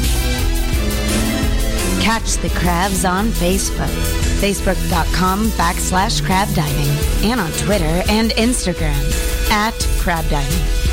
Catch the crabs on Facebook. Facebook.com backslash crab diving. And on Twitter and Instagram at crab diving.